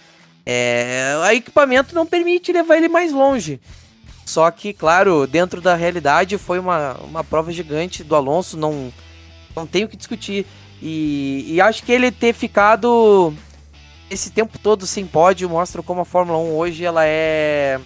Speaker 1: É, o equipamento não permite levar ele mais longe. Só que, claro, dentro da realidade foi uma, uma prova gigante do Alonso, não, não tem o que discutir. E, e acho que ele ter ficado esse tempo todo sem pódio mostra como a Fórmula um hoje ela é...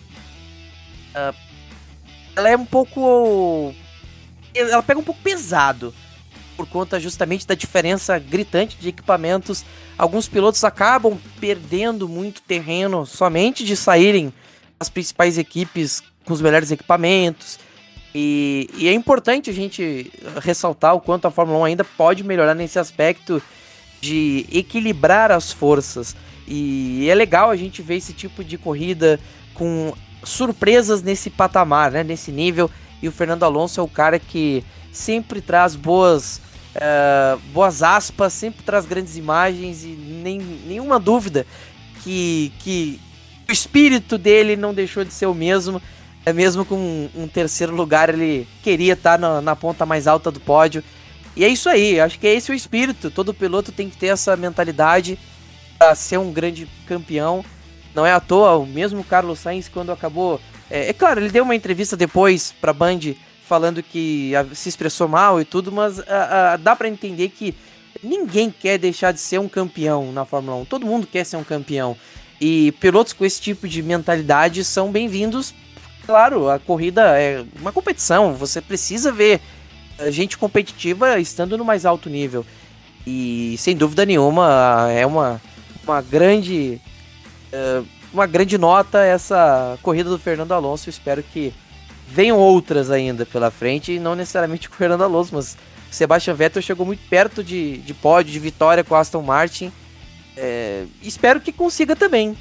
Speaker 1: Uh, ela é um pouco... Ela pega um pouco pesado, por conta justamente da diferença gritante de equipamentos. Alguns pilotos acabam perdendo muito terreno somente de saírem as principais equipes com os melhores equipamentos, e, e é importante a gente ressaltar o quanto a Fórmula um ainda pode melhorar nesse aspecto de equilibrar as forças, e é legal a gente ver esse tipo de corrida com surpresas nesse patamar, né, nesse nível, e o Fernando Alonso é o cara que sempre traz boas, uh, boas aspas, sempre traz grandes imagens, e nem, nenhuma dúvida que, que o espírito dele não deixou de ser o mesmo. É mesmo com um, um terceiro lugar, ele queria estar na, na ponta mais alta do pódio. E é isso aí, acho que é esse o espírito. Todo piloto tem que ter essa mentalidade para ser um grande campeão. Não é à toa, o mesmo Carlos Sainz, quando acabou... É, é claro, ele deu uma entrevista depois para a Band falando que a, se expressou mal e tudo, mas a, a, dá para entender que ninguém quer deixar de ser um campeão na Fórmula um. Todo mundo quer ser um campeão. E pilotos com esse tipo de mentalidade são bem-vindos. Claro, a corrida é uma competição, você precisa ver gente competitiva estando no mais alto nível. E sem dúvida nenhuma é uma, uma grande uh, uma grande nota essa corrida do Fernando Alonso. Espero que venham outras ainda pela frente, e não necessariamente com o Fernando Alonso, mas o Sebastian Vettel chegou muito perto de, de pódio, de vitória com o Aston Martin. É, espero que consiga também.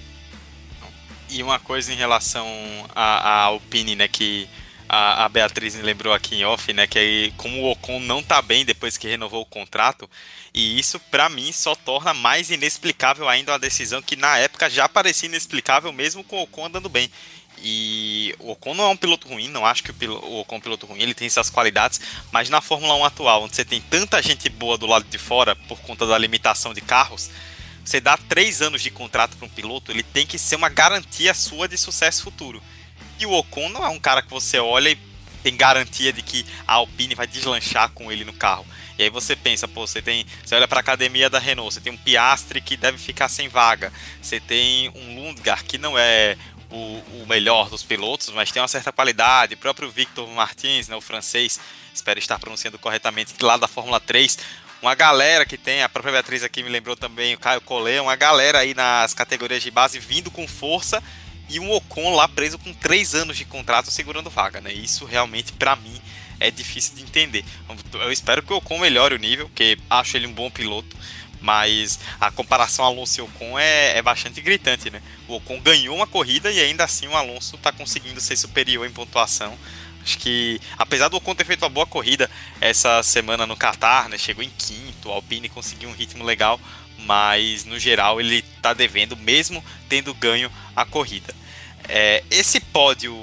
Speaker 2: E uma coisa em relação à, à Alpine, né, que a, a Beatriz me lembrou aqui em off, né, que aí, como o Ocon não tá bem depois que renovou o contrato, e isso pra mim só torna mais inexplicável ainda uma decisão que na época já parecia inexplicável mesmo com o Ocon andando bem. E o Ocon não é um piloto ruim, não acho que o, piloto, o Ocon é um piloto ruim, ele tem essas qualidades, mas na Fórmula um atual, onde você tem tanta gente boa do lado de fora por conta da limitação de carros, você dá três anos de contrato para um piloto, ele tem que ser uma garantia sua de sucesso futuro. E o Ocon não é um cara que você olha e tem garantia de que a Alpine vai deslanchar com ele no carro. E aí você pensa, pô, você tem, você olha para a academia da Renault, você tem um Piastri que deve ficar sem vaga, você tem um Lundgaard que não é o, o melhor dos pilotos, mas tem uma certa qualidade, o próprio Victor Martins, né, o francês, espero estar pronunciando corretamente, lá da Fórmula três, uma galera que tem, a própria Beatriz aqui me lembrou também, o Caio Collet, uma galera aí nas categorias de base vindo com força, e um Ocon lá preso com três anos de contrato segurando vaga, né? Isso realmente, pra mim, é difícil de entender. Eu espero que o Ocon melhore o nível, porque acho ele um bom piloto, mas a comparação Alonso e Ocon é, é bastante gritante, né? O Ocon ganhou uma corrida e ainda assim o Alonso tá conseguindo ser superior em pontuação. Acho que, apesar do Ocon ter feito uma boa corrida essa semana no Qatar, né, chegou em quinto, o Alpine conseguiu um ritmo legal, mas no geral ele está devendo, mesmo tendo ganho a corrida. É, esse pódio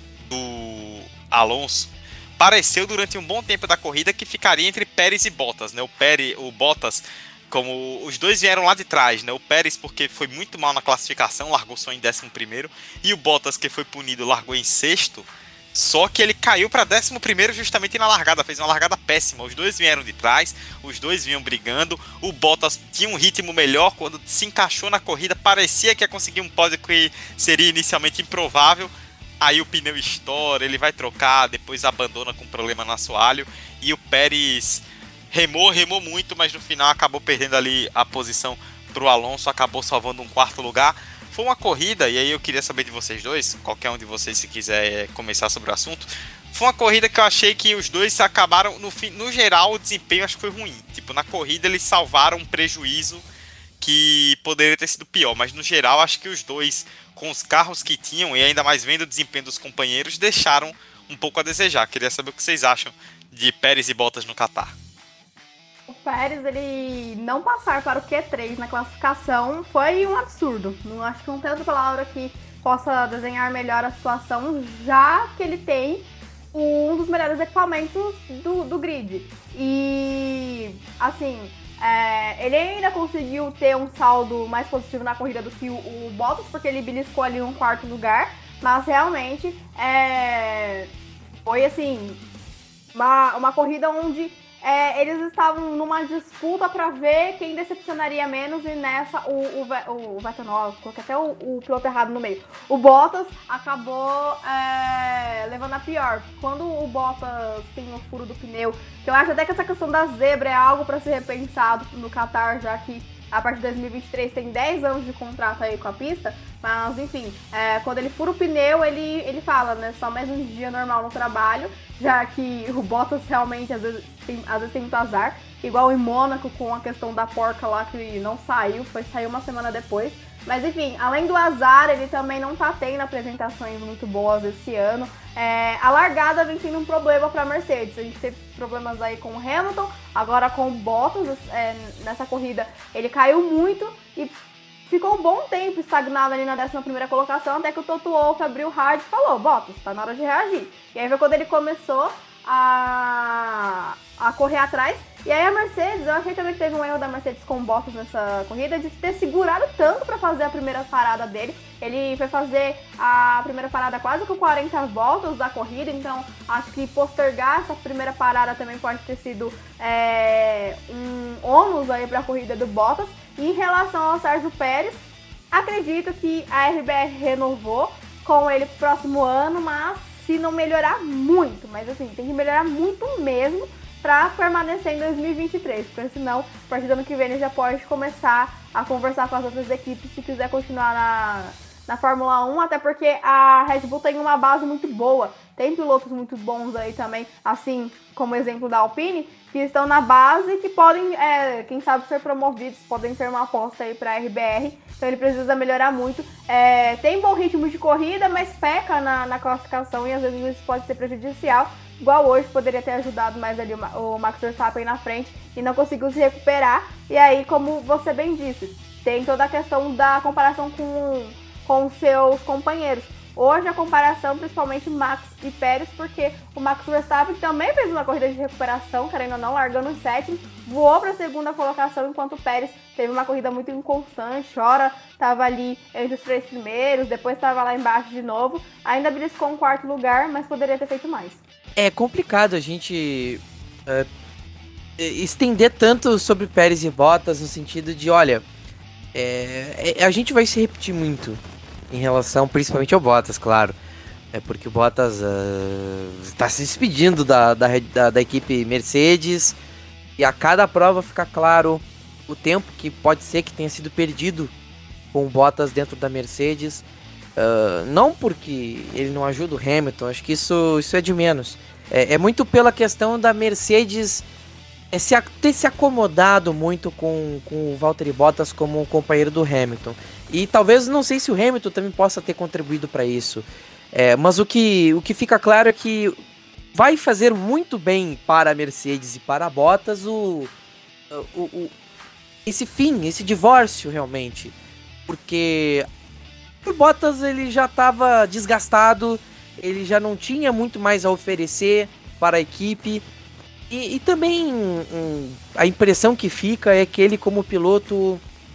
Speaker 2: do Alonso pareceu durante um bom tempo da corrida que ficaria entre Pérez e Bottas, né? O, Pérez, o Bottas, como os dois vieram lá de trás, né? O Pérez porque foi muito mal na classificação, largou só em décimo primeiro, e o Bottas, que foi punido, largou em sexto. Só que ele caiu para décimo primeiro justamente na largada, fez uma largada péssima. Os dois vieram de trás, os dois vinham brigando. O Bottas tinha um ritmo melhor, quando se encaixou na corrida, parecia que ia conseguir um pódio que seria inicialmente improvável. Aí o pneu estoura, ele vai trocar, depois abandona com problema no assoalho. E o Pérez remou, remou muito, mas no final acabou perdendo ali a posição para o Alonso, acabou salvando um quarto lugar. Foi uma corrida, e aí eu queria saber de vocês dois, qualquer um de vocês se quiser começar sobre o assunto, foi uma corrida que eu achei que os dois acabaram, no, no geral o desempenho acho que foi ruim, tipo, na corrida eles salvaram um prejuízo que poderia ter sido pior, mas no geral acho que os dois, com os carros que tinham, e ainda mais vendo o desempenho dos companheiros, deixaram um pouco a desejar. Queria saber o que vocês acham de Pérez e Bottas no Qatar.
Speaker 3: O Pérez, ele não passar para o Q três na classificação foi um absurdo. Não acho que não tem outra palavra que possa desenhar melhor a situação, já que ele tem um dos melhores equipamentos do, do grid. E, assim, é, ele ainda conseguiu ter um saldo mais positivo na corrida do que o, o Bottas, porque ele beliscou ali um quarto lugar, mas realmente é, foi, assim, uma, uma corrida onde É, eles estavam numa disputa para ver quem decepcionaria menos, e nessa o, o, o Vettel, não, coloquei até o, o piloto errado no meio. O Bottas acabou é, levando a pior. Quando o Bottas tem o furo do pneu, que eu acho até que essa questão da zebra é algo para ser repensado no Qatar, já que a partir de dois mil e vinte e três tem dez anos de contrato aí com a pista, mas enfim, é, quando ele fura o pneu, ele, ele fala, né, só mais um dia normal no trabalho, já que o Bottas realmente às vezes tem, às vezes tem muito azar, igual em Mônaco com a questão da porca lá que não saiu, foi sair uma semana depois. Mas enfim, além do azar, ele também não tá tendo apresentações muito boas esse ano. É, a largada vem sendo um problema para a Mercedes. A gente teve problemas aí com o Hamilton, agora com o Bottas. É, nessa corrida ele caiu muito e ficou um bom tempo estagnado ali na décima primeira colocação, até que o Toto Wolff abriu o rádio e falou: Bottas, tá na hora de reagir. E aí foi quando ele começou a, a correr atrás. E aí a Mercedes, eu achei também que teve um erro da Mercedes com o Bottas nessa corrida, de ter segurado tanto para fazer a primeira parada dele. Ele foi fazer a primeira parada quase com quarenta voltas da corrida, então acho que postergar essa primeira parada também pode ter sido é, um ônus aí para a corrida do Bottas. E em relação ao Sérgio Pérez, acredito que a R B R renovou com ele pro próximo ano, mas se não melhorar muito, mas assim, tem que melhorar muito mesmo para permanecer em dois mil e vinte e três, porque senão, a partir do ano que vem, ele já pode começar a conversar com as outras equipes se quiser continuar na, na Fórmula um, até porque a Red Bull tem uma base muito boa. Tem pilotos muito bons aí também, assim como o exemplo da Alpine, que estão na base e que podem, é, quem sabe, ser promovidos, podem ser uma aposta aí para a R B R. Então ele precisa melhorar muito. É, tem bom ritmo de corrida, mas peca na, na classificação e às vezes isso pode ser prejudicial. Igual hoje, poderia ter ajudado mais ali o, o Max Verstappen na frente e não conseguiu se recuperar. E aí, como você bem disse, tem toda a questão da comparação com, com seus companheiros. Hoje a comparação, principalmente Max e Pérez, porque o Max Verstappen também fez uma corrida de recuperação, querendo ou não, largando em sétimo, voou para a segunda colocação, enquanto o Pérez teve uma corrida muito inconstante, hora estava ali entre os três primeiros, depois estava lá embaixo de novo, ainda beliscou um quarto lugar, mas poderia ter feito mais.
Speaker 1: É complicado a gente uh, estender tanto sobre Pérez e Bottas no sentido de, olha, é, a gente vai se repetir muito em relação principalmente ao Bottas, claro. É porque o Bottas está uh, se despedindo da, da, da, da equipe Mercedes e a cada prova fica claro o tempo que pode ser que tenha sido perdido com o Bottas dentro da Mercedes. Uh, não porque ele não ajuda o Hamilton, acho que isso, isso é de menos. É, é muito pela questão da Mercedes é, se, ter se acomodado muito com, com o Valtteri Bottas como companheiro do Hamilton. E talvez, não sei se o Hamilton também possa ter contribuído para isso. É, mas o que, o que fica claro é que vai fazer muito bem para a Mercedes e para a Bottas o, o, o, esse fim, esse divórcio realmente. Porque o Bottas ele já estava desgastado, ele já não tinha muito mais a oferecer para a equipe. E, e também um, a impressão que fica é que ele como piloto,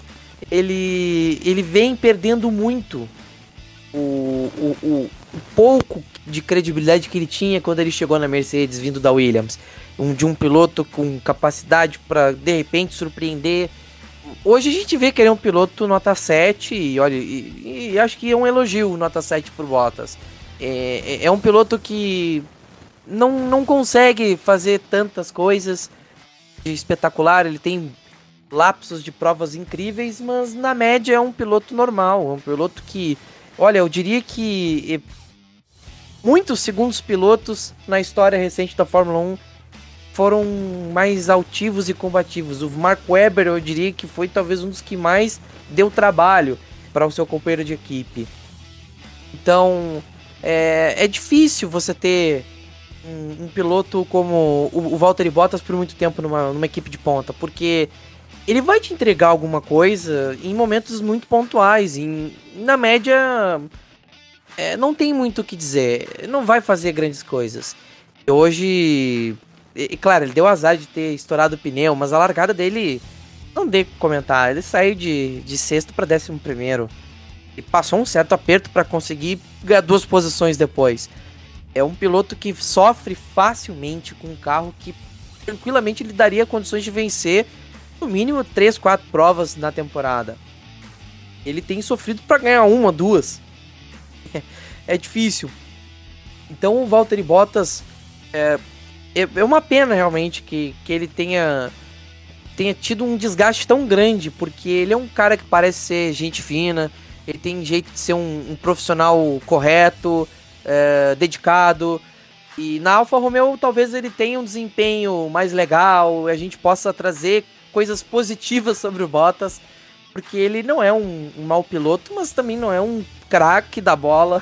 Speaker 1: ele, ele vem perdendo muito o, o, o, o pouco de credibilidade que ele tinha quando ele chegou na Mercedes vindo da Williams. Um, de um piloto com capacidade para de repente surpreender. Hoje a gente vê que ele é um piloto nota sete e, olha, e, e acho que é um elogio nota sete por Bottas. É, é um piloto que não, não consegue fazer tantas coisas de espetacular, ele tem lapsos de provas incríveis, mas na média é um piloto normal, é um piloto que, olha, eu diria que muitos segundos pilotos na história recente da Fórmula um foram mais altivos e combativos. O Mark Webber, eu diria que foi talvez um dos que mais deu trabalho para o seu companheiro de equipe. Então, é, é difícil você ter um, um piloto como o, o Valtteri Bottas por muito tempo numa, numa equipe de ponta, porque ele vai te entregar alguma coisa em momentos muito pontuais. Em, na média, é, não tem muito o que dizer. Não vai fazer grandes coisas. E hoje... E, claro, ele deu azar de ter estourado o pneu, mas a largada dele não dei o que comentar. Ele saiu de, de sexto para décimo primeiro e passou um certo aperto para conseguir ganhar duas posições depois. É um piloto que sofre facilmente com um carro que tranquilamente lhe daria condições de vencer no mínimo três, quatro provas na temporada. Ele tem sofrido para ganhar uma, duas. É difícil. Então o Valtteri Bottas... É, É uma pena realmente que, que ele tenha, tenha tido um desgaste tão grande, porque ele é um cara que parece ser gente fina, ele tem jeito de ser um, um profissional correto, é, dedicado, e na Alfa Romeo talvez ele tenha um desempenho mais legal, a gente possa trazer coisas positivas sobre o Bottas, porque ele não é um, um mau piloto, mas também não é um craque da bola.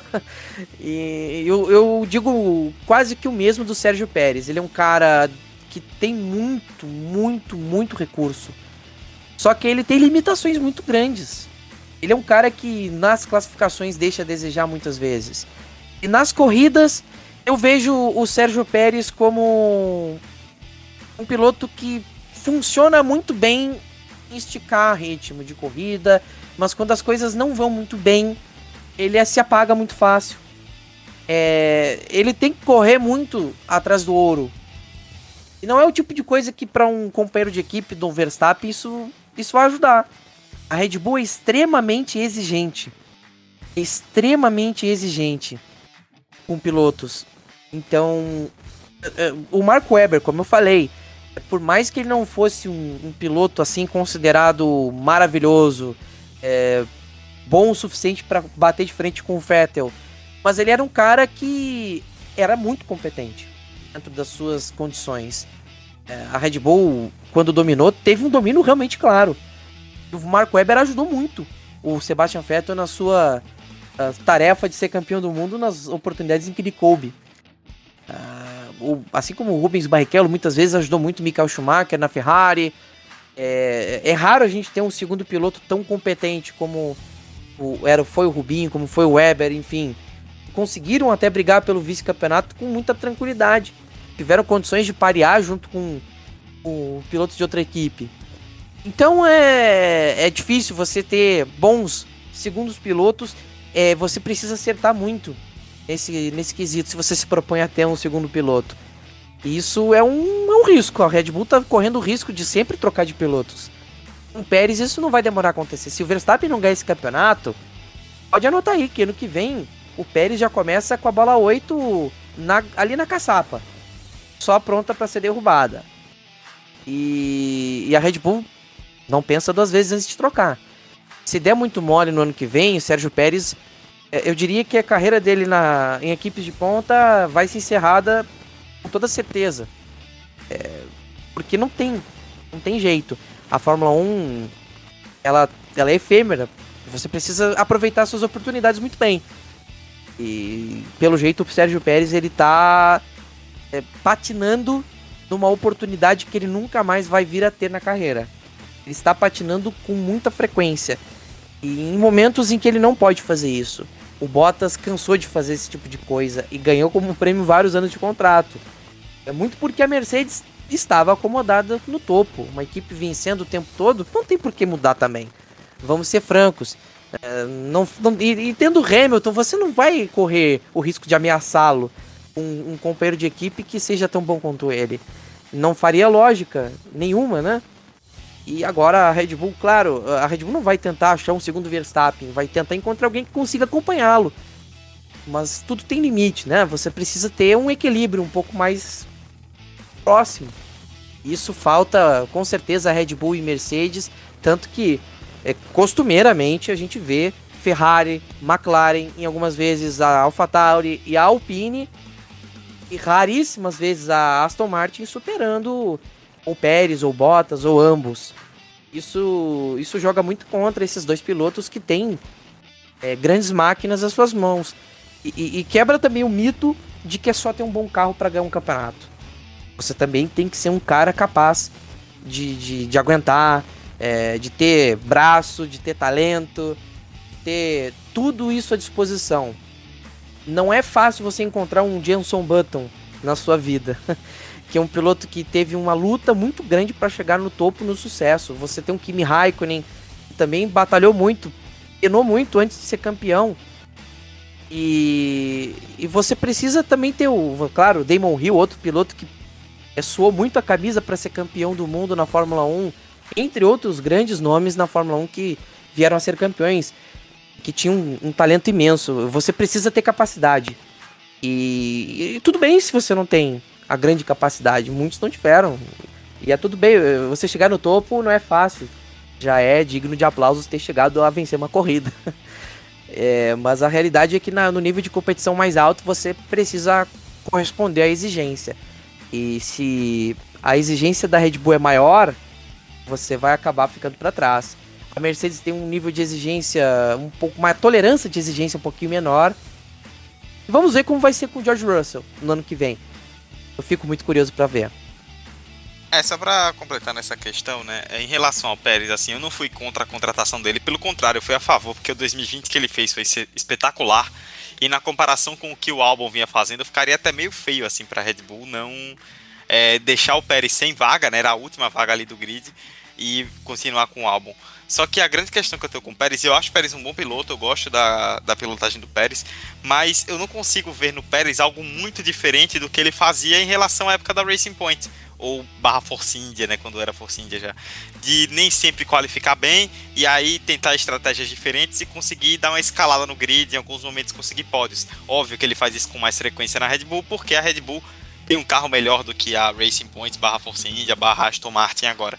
Speaker 1: E eu, eu digo quase que o mesmo do Sérgio Pérez. Ele é um cara que tem muito, muito, muito recurso. Só que ele tem limitações muito grandes. Ele é um cara que nas classificações deixa a desejar muitas vezes. E nas corridas eu vejo o Sérgio Pérez como um piloto que funciona muito bem em esticar ritmo de corrida, mas quando as coisas não vão muito bem, ele se apaga muito fácil. É, ele tem que correr muito atrás do ouro. E não é o tipo de coisa que para um companheiro de equipe do Verstappen isso, isso vai ajudar. A Red Bull é extremamente exigente. É extremamente exigente com pilotos. Então, o Mark Webber, como eu falei, por mais que ele não fosse um, um piloto assim considerado maravilhoso, é, bom o suficiente para bater de frente com o Vettel, mas ele era um cara que era muito competente dentro das suas condições. É, a Red Bull, quando dominou, teve um domínio realmente claro. O Marco Webber ajudou muito o Sebastian Vettel na sua tarefa de ser campeão do mundo nas oportunidades em que lhe coube. Uh, o, assim como o Rubens Barrichello muitas vezes ajudou muito o Michael Schumacher na Ferrari. É, é raro a gente ter um segundo piloto tão competente como o, era, foi o Rubinho, como foi o Webber, enfim. Conseguiram até brigar pelo vice-campeonato com muita tranquilidade. Tiveram condições de parear junto com, com pilotos de outra equipe. Então é, é difícil você ter bons segundos pilotos. É, você precisa acertar muito nesse, nesse quesito se você se propõe a ter um segundo piloto. E isso é um, é um risco. A Red Bull está correndo o risco de sempre trocar de pilotos. Com o Pérez isso não vai demorar a acontecer. Se o Verstappen não ganhar esse campeonato, pode anotar aí que ano que vem o Pérez já começa com a bola oito na, ali na caçapa. Só pronta para ser derrubada. E, e a Red Bull não pensa duas vezes antes de trocar. Se der muito mole no ano que vem, o Sérgio Pérez, eu diria que a carreira dele na, em equipes de ponta vai ser encerrada com toda certeza. É, porque não tem, não tem jeito. A Fórmula um, ela, ela é efêmera. Você precisa aproveitar suas oportunidades muito bem. E pelo jeito o Sérgio Pérez ele tá é, patinando numa oportunidade que ele nunca mais vai vir a ter na carreira. Ele está patinando com muita frequência. E em momentos em que ele não pode fazer isso. O Bottas cansou de fazer esse tipo de coisa e ganhou como prêmio vários anos de contrato. É muito porque a Mercedes estava acomodada no topo. Uma equipe vencendo o tempo todo, não tem por que mudar também. Vamos ser francos. É, não, não, e, e tendo Hamilton, você não vai correr o risco de ameaçá-lo. Um, um companheiro de equipe que seja tão bom quanto ele. Não faria lógica nenhuma, né? E agora a Red Bull, claro, a Red Bull não vai tentar achar um segundo Verstappen, vai tentar encontrar alguém que consiga acompanhá-lo. Mas tudo tem limite, né? Você precisa ter um equilíbrio um pouco mais próximo. Isso falta, com certeza, a Red Bull e Mercedes, tanto que é, costumeiramente a gente vê Ferrari, McLaren, em algumas vezes a AlphaTauri e a Alpine, e raríssimas vezes a Aston Martin superando ou Pérez, ou Bottas, ou ambos. Isso, isso joga muito contra esses dois pilotos que têm é, grandes máquinas às suas mãos. E, e, e quebra também o mito de que é só ter um bom carro para ganhar um campeonato. Você também tem que ser um cara capaz de, de, de aguentar, é, de ter braço, de ter talento, de ter tudo isso à disposição. Não é fácil você encontrar um Jenson Button na sua vida. Que é um piloto que teve uma luta muito grande para chegar no topo, no sucesso. Você tem um Kimi Raikkonen, que também batalhou muito, penou muito antes de ser campeão. E, e você precisa também ter, o, claro, o Damon Hill, outro piloto que é, suou muito a camisa para ser campeão do mundo na Fórmula um, entre outros grandes nomes na Fórmula um que vieram a ser campeões, que tinham um, um talento imenso. Você precisa ter capacidade. E, e tudo bem se você não tem a grande capacidade, muitos não tiveram, e é tudo bem, você chegar no topo não é fácil, já é digno de aplausos ter chegado a vencer uma corrida, é, mas a realidade é que na, no nível de competição mais alto você precisa corresponder à exigência, e se a exigência da Red Bull é maior, você vai acabar ficando para trás. A Mercedes tem um nível de exigência um pouco mais, tolerância de exigência um pouquinho menor, e vamos ver como vai ser com o George Russell no ano que vem. Eu fico muito curioso pra ver.
Speaker 2: É, só pra completar nessa questão, né, em relação ao Pérez, assim, eu não fui contra a contratação dele, pelo contrário, eu fui a favor, porque o dois mil e vinte que ele fez foi espetacular, e na comparação com o que o Albon vinha fazendo, eu ficaria até meio feio, assim, pra Red Bull não é, deixar o Pérez sem vaga, né, era a última vaga ali do grid, e continuar com o Albon. Só que a grande questão que eu tenho com o Pérez, eu acho o Pérez um bom piloto, eu gosto da, da pilotagem do Pérez, mas eu não consigo ver no Pérez algo muito diferente do que ele fazia em relação à época da Racing Point, ou barra Force India, né, quando era Force India já, de nem sempre qualificar bem, e aí tentar estratégias diferentes e conseguir dar uma escalada no grid, em alguns momentos conseguir pódios. Óbvio que ele faz isso com mais frequência na Red Bull, porque a Red Bull tem um carro melhor do que a Racing Point, barra Force India, barra Aston Martin agora.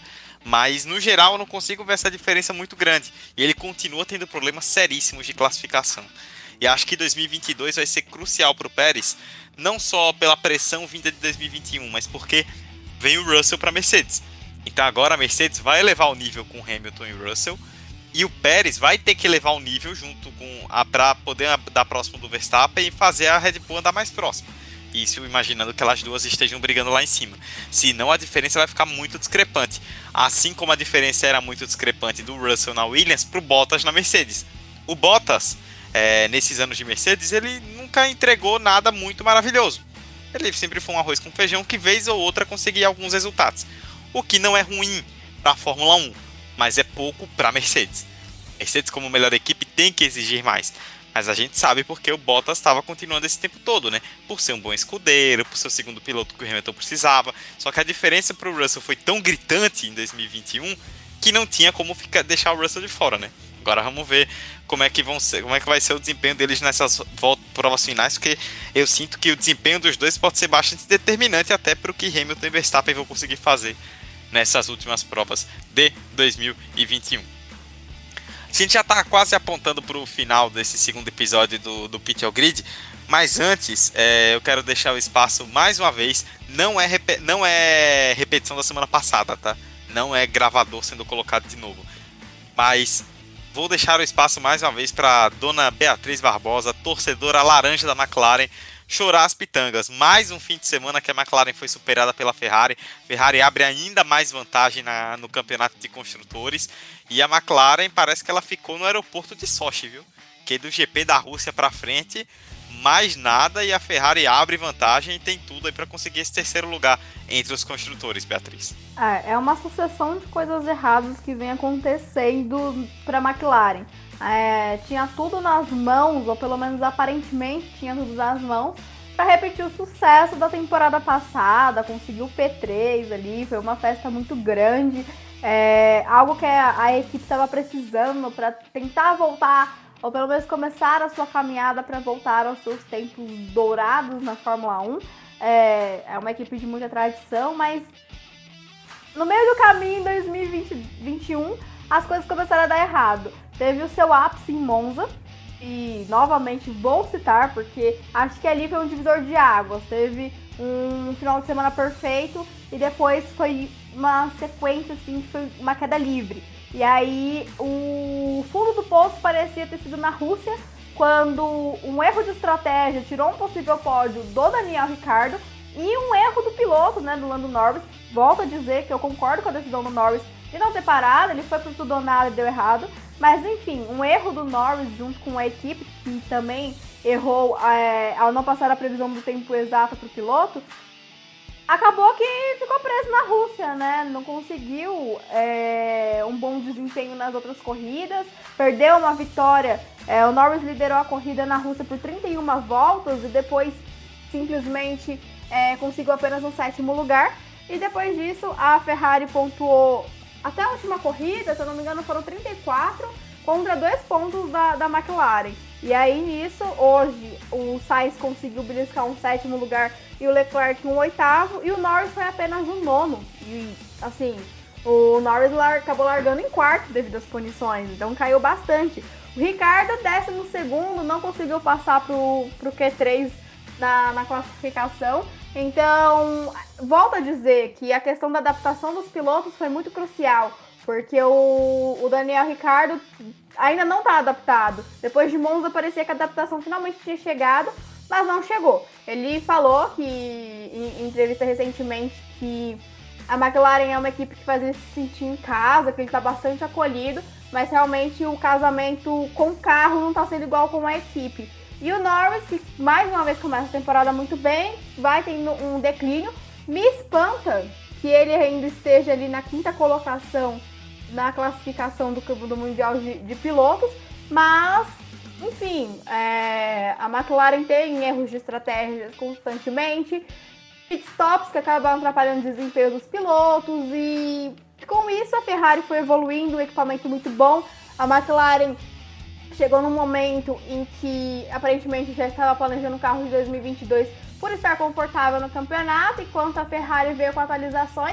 Speaker 2: Mas, no geral, eu não consigo ver essa diferença muito grande. E ele continua tendo problemas seríssimos de classificação. E acho que dois mil e vinte e dois vai ser crucial para o Pérez, não só pela pressão vinda de dois mil e vinte e um, mas porque vem o Russell para a Mercedes. Então agora a Mercedes vai elevar o nível com Hamilton e Russell, e o Pérez vai ter que elevar o nível junto com a para poder dar próximo do Verstappen e fazer a Red Bull andar mais próximo. Isso imaginando que elas duas estejam brigando lá em cima. Senão a diferença vai ficar muito discrepante. Assim como a diferença era muito discrepante do Russell na Williams para o Bottas na Mercedes. O Bottas, é, nesses anos de Mercedes, ele nunca entregou nada muito maravilhoso. Ele sempre foi um arroz com feijão que vez ou outra conseguia alguns resultados. O que não é ruim para a Fórmula um, mas é pouco para a Mercedes. Mercedes, como melhor equipe, tem que exigir mais. Mas a gente sabe porque o Bottas estava continuando esse tempo todo, né? Por ser um bom escudeiro, por ser o segundo piloto que o Hamilton precisava. Só que a diferença para o Russell foi tão gritante em dois mil e vinte e um que não tinha como ficar, deixar o Russell de fora, né? Agora vamos ver como é que vão ser, como é que vai ser o desempenho deles nessas voltas, provas finais, porque eu sinto que o desempenho dos dois pode ser bastante determinante até para o que Hamilton e Verstappen vão conseguir fazer nessas últimas provas de dois mil e vinte e um. A gente já está quase apontando para o final desse segundo episódio do, do Pit ao Grid, mas antes é, eu quero deixar o espaço mais uma vez. Não é, não é repetição da semana passada, tá? Não é gravador sendo colocado de novo. Mas vou deixar o espaço mais uma vez para dona Beatriz Barbosa, torcedora laranja da McLaren, chorar as pitangas. Mais um fim de semana que a McLaren foi superada pela Ferrari. Ferrari abre ainda mais vantagem na, no campeonato de construtores. E a McLaren parece que ela ficou no aeroporto de Sochi, viu? Que do G P da Rússia para frente, mais nada, e a Ferrari abre vantagem e tem tudo aí para conseguir esse terceiro lugar entre os construtores, Beatriz.
Speaker 3: É, é uma sucessão de coisas erradas que vem acontecendo para a McLaren. É, tinha tudo nas mãos, ou pelo menos aparentemente tinha tudo nas mãos, para repetir o sucesso da temporada passada, conseguiu o P três ali, foi uma festa muito grande, é, algo que a, a equipe estava precisando para tentar voltar, ou pelo menos começar a sua caminhada para voltar aos seus tempos dourados na Fórmula um. É, é uma equipe de muita tradição, mas no meio do caminho, em dois mil e vinte e um, as coisas começaram a dar errado. Teve o seu ápice em Monza, e novamente vou citar, porque acho que ali foi um divisor de águas. Teve um final de semana perfeito, e depois foi uma sequência, assim, que foi uma queda livre. E aí o fundo do poço parecia ter sido na Rússia, quando um erro de estratégia tirou um possível pódio do Daniel Ricciardo, e um erro do piloto, né, do Lando Norris. Volto a dizer que eu concordo com a decisão do Norris de não ter parado, ele foi por tudo ou nada e deu errado. Mas enfim, um erro do Norris junto com a equipe, que também errou é, ao não passar a previsão do tempo exato para o piloto, acabou que ficou preso na Rússia, né? Não conseguiu é, um bom desempenho nas outras corridas, perdeu uma vitória. É, o Norris liderou a corrida na Rússia por trinta e uma voltas e depois simplesmente é, conseguiu apenas um sétimo lugar. E depois disso, a Ferrari pontuou até a última corrida, se eu não me engano, foram trinta e quatro contra dois pontos da, da McLaren. E aí, nisso, hoje, o Sainz conseguiu beliscar um sétimo lugar e o Leclerc um oitavo, e o Norris foi apenas um nono. E, assim, o Norris lar- acabou largando em quarto devido às punições, então caiu bastante. O Ricciardo, décimo segundo, não conseguiu passar pro, pro Q três na, na classificação. Então, volto a dizer que a questão da adaptação dos pilotos foi muito crucial, porque o, o Daniel Ricciardo ainda não está adaptado. Depois de Monza, parecia que a adaptação finalmente tinha chegado, mas não chegou. Ele falou que, em, em entrevista recentemente, que a McLaren é uma equipe que faz ele se sentir em casa, que ele está bastante acolhido, mas realmente o casamento com o carro não está sendo igual com a equipe. E o Norris, que mais uma vez começa a temporada muito bem, vai tendo um declínio. Me espanta que ele ainda esteja ali na quinta colocação na classificação do, do Mundial de, de Pilotos, mas, enfim, é, a McLaren tem erros de estratégia constantemente, pitstops que acabam atrapalhando o desempenho dos pilotos, e com isso a Ferrari foi evoluindo, um equipamento muito bom. A McLaren chegou num momento em que aparentemente já estava planejando o carro de dois mil e vinte e dois por estar confortável no campeonato, enquanto a Ferrari veio com atualizações.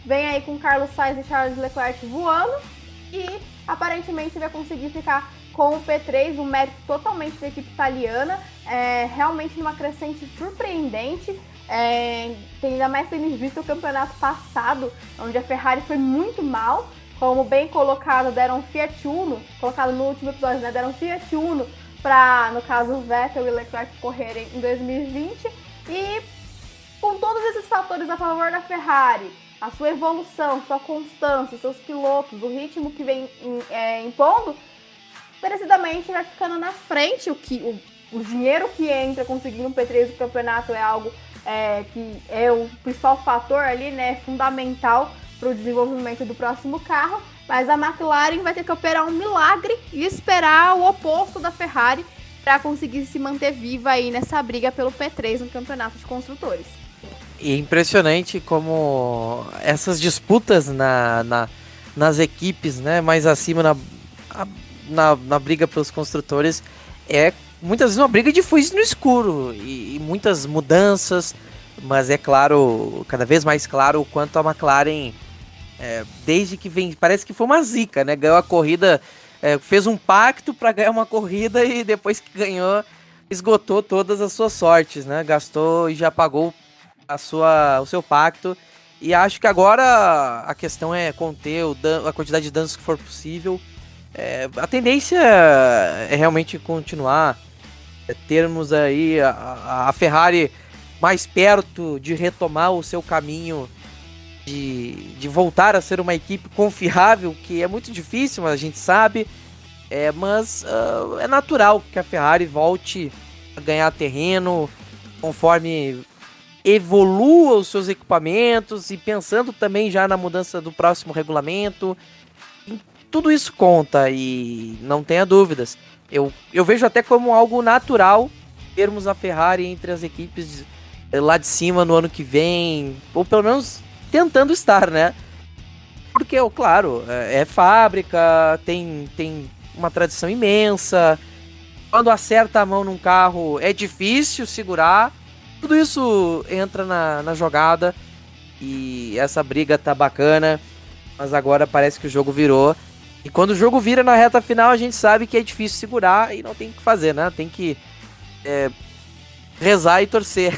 Speaker 3: vem aí com Carlos Sainz e Charles Leclerc voando e aparentemente vai conseguir ficar com o P três, um mérito totalmente da equipe italiana, é, realmente numa crescente surpreendente, é, tem, ainda mais tendo visto o campeonato passado, onde a Ferrari foi muito mal, como bem colocado, deram um Fiat Uno, colocado no último episódio, né, deram um Fiat Uno para, no caso, o Vettel e o Leclerc correrem em dois mil e vinte, e com todos esses fatores a favor da Ferrari, a sua evolução, sua constância, seus pilotos, o ritmo que vem é, impondo, merecidamente vai ficando na frente. O, que, o, o dinheiro que entra conseguindo um P três do campeonato é algo é, que é o principal fator ali, né, fundamental para o desenvolvimento do próximo carro, mas a McLaren vai ter que operar um milagre e esperar o oposto da Ferrari para conseguir se manter viva aí nessa briga pelo P três no campeonato de construtores.
Speaker 1: E é impressionante como essas disputas na, na, nas equipes, né, mais acima na, na, na briga pelos construtores, é muitas vezes uma briga de foice no escuro e, e muitas mudanças, mas é claro, cada vez mais claro o quanto a McLaren, é, desde que vem, parece que foi uma zica, né, ganhou a corrida, é, fez um pacto para ganhar uma corrida e depois que ganhou, esgotou todas as suas sortes, né, gastou e já pagou a sua, o seu pacto, e acho que agora a questão é conter o dan- a quantidade de danos que for possível. É, a tendência é realmente continuar, é, termos aí a, a Ferrari mais perto de retomar o seu caminho de, de voltar a ser uma equipe confiável, que é muito difícil, mas a gente sabe, é, mas uh, é natural que a Ferrari volte a ganhar terreno conforme evolua os seus equipamentos e pensando também já na mudança do próximo regulamento. E tudo isso conta e não tenha dúvidas. Eu, eu vejo até como algo natural termos a Ferrari entre as equipes lá de cima no ano que vem, ou pelo menos tentando estar, né? Porque, claro, é fábrica, tem, tem uma tradição imensa, quando acerta a mão num carro é difícil segurar. Tudo isso entra na, na jogada e essa briga tá bacana, mas agora parece que o jogo virou. E quando o jogo vira na reta final, a gente sabe que é difícil segurar e não tem o que fazer, né? Tem que é, rezar e torcer.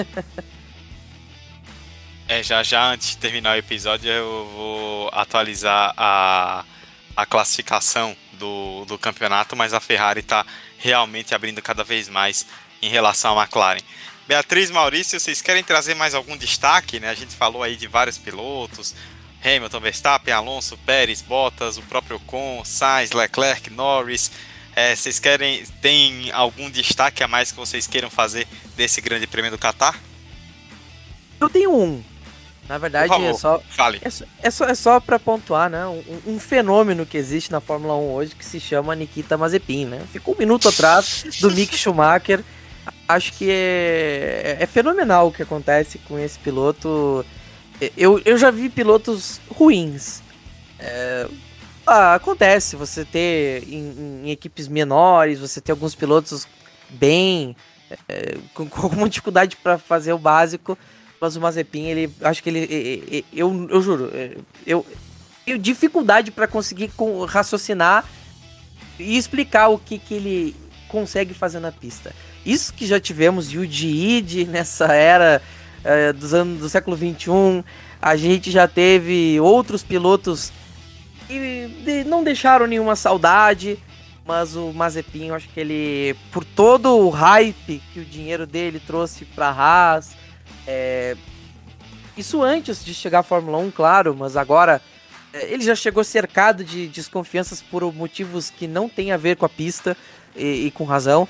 Speaker 2: É, já já antes de terminar o episódio eu vou atualizar a, a classificação do, do campeonato, mas a Ferrari tá realmente abrindo cada vez mais em relação à McLaren. Beatriz, Maurício, vocês querem trazer mais algum destaque, né? A gente falou aí de vários pilotos, Hamilton, Verstappen, Alonso, Pérez, Bottas, o próprio Ocon, Sainz, Leclerc, Norris. É, vocês querem, tem algum destaque a mais que vocês queiram fazer desse grande prêmio do Qatar?
Speaker 1: Eu tenho um. Na verdade,
Speaker 2: Por favor,
Speaker 1: é só,
Speaker 2: fale.
Speaker 1: é só, é só, é só para pontuar, né? Um, um fenômeno que existe na Fórmula um hoje que se chama Nikita Mazepin, né? Ficou um minuto atrás do Mick Schumacher. Acho que é, é fenomenal o que acontece com esse piloto. Eu, eu já vi pilotos ruins. É, ah, acontece, você ter em, em equipes menores, você ter alguns pilotos bem é, com, com alguma dificuldade para fazer o básico, mas o Mazepin, ele, acho que ele, eu, eu juro, eu tenho dificuldade para conseguir com, raciocinar e explicar o que, que ele consegue fazer na pista. Isso que já tivemos Yuji Ide nessa era é, dos anos do século vinte e um, a gente já teve outros pilotos que de, não deixaram nenhuma saudade, mas o Mazepin, eu acho que ele, por todo o hype que o dinheiro dele trouxe para a Haas, é, isso antes de chegar à Fórmula um, claro, mas agora é, ele já chegou cercado de desconfianças por motivos que não tem a ver com a pista e, e com razão.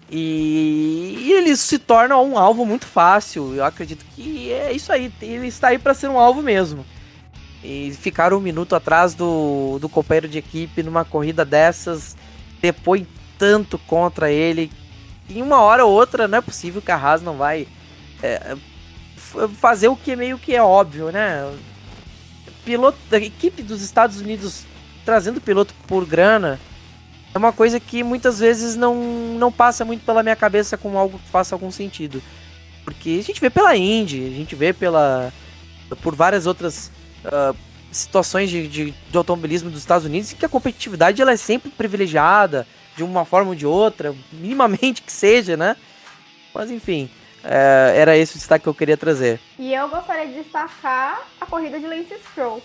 Speaker 1: E, e ele se torna um alvo muito fácil. Eu acredito que é isso aí. Ele está aí para ser um alvo mesmo. E ficar um minuto atrás do, do companheiro de equipe numa corrida dessas, depõe tanto contra ele. Em uma hora ou outra, não é possível que a Haas não vai é, fazer o que meio que é óbvio, né? Piloto da equipe dos Estados Unidos trazendo piloto por grana é uma coisa que muitas vezes não, não passa muito pela minha cabeça como algo que faça algum sentido. Porque a gente vê pela Indy, a gente vê pela, por várias outras uh, situações de, de, de automobilismo dos Estados Unidos em que a competitividade ela é sempre privilegiada, de uma forma ou de outra, minimamente que seja, né? Mas enfim, é, era esse o destaque que eu queria trazer.
Speaker 3: E eu gostaria de destacar a corrida de Lance Stroll.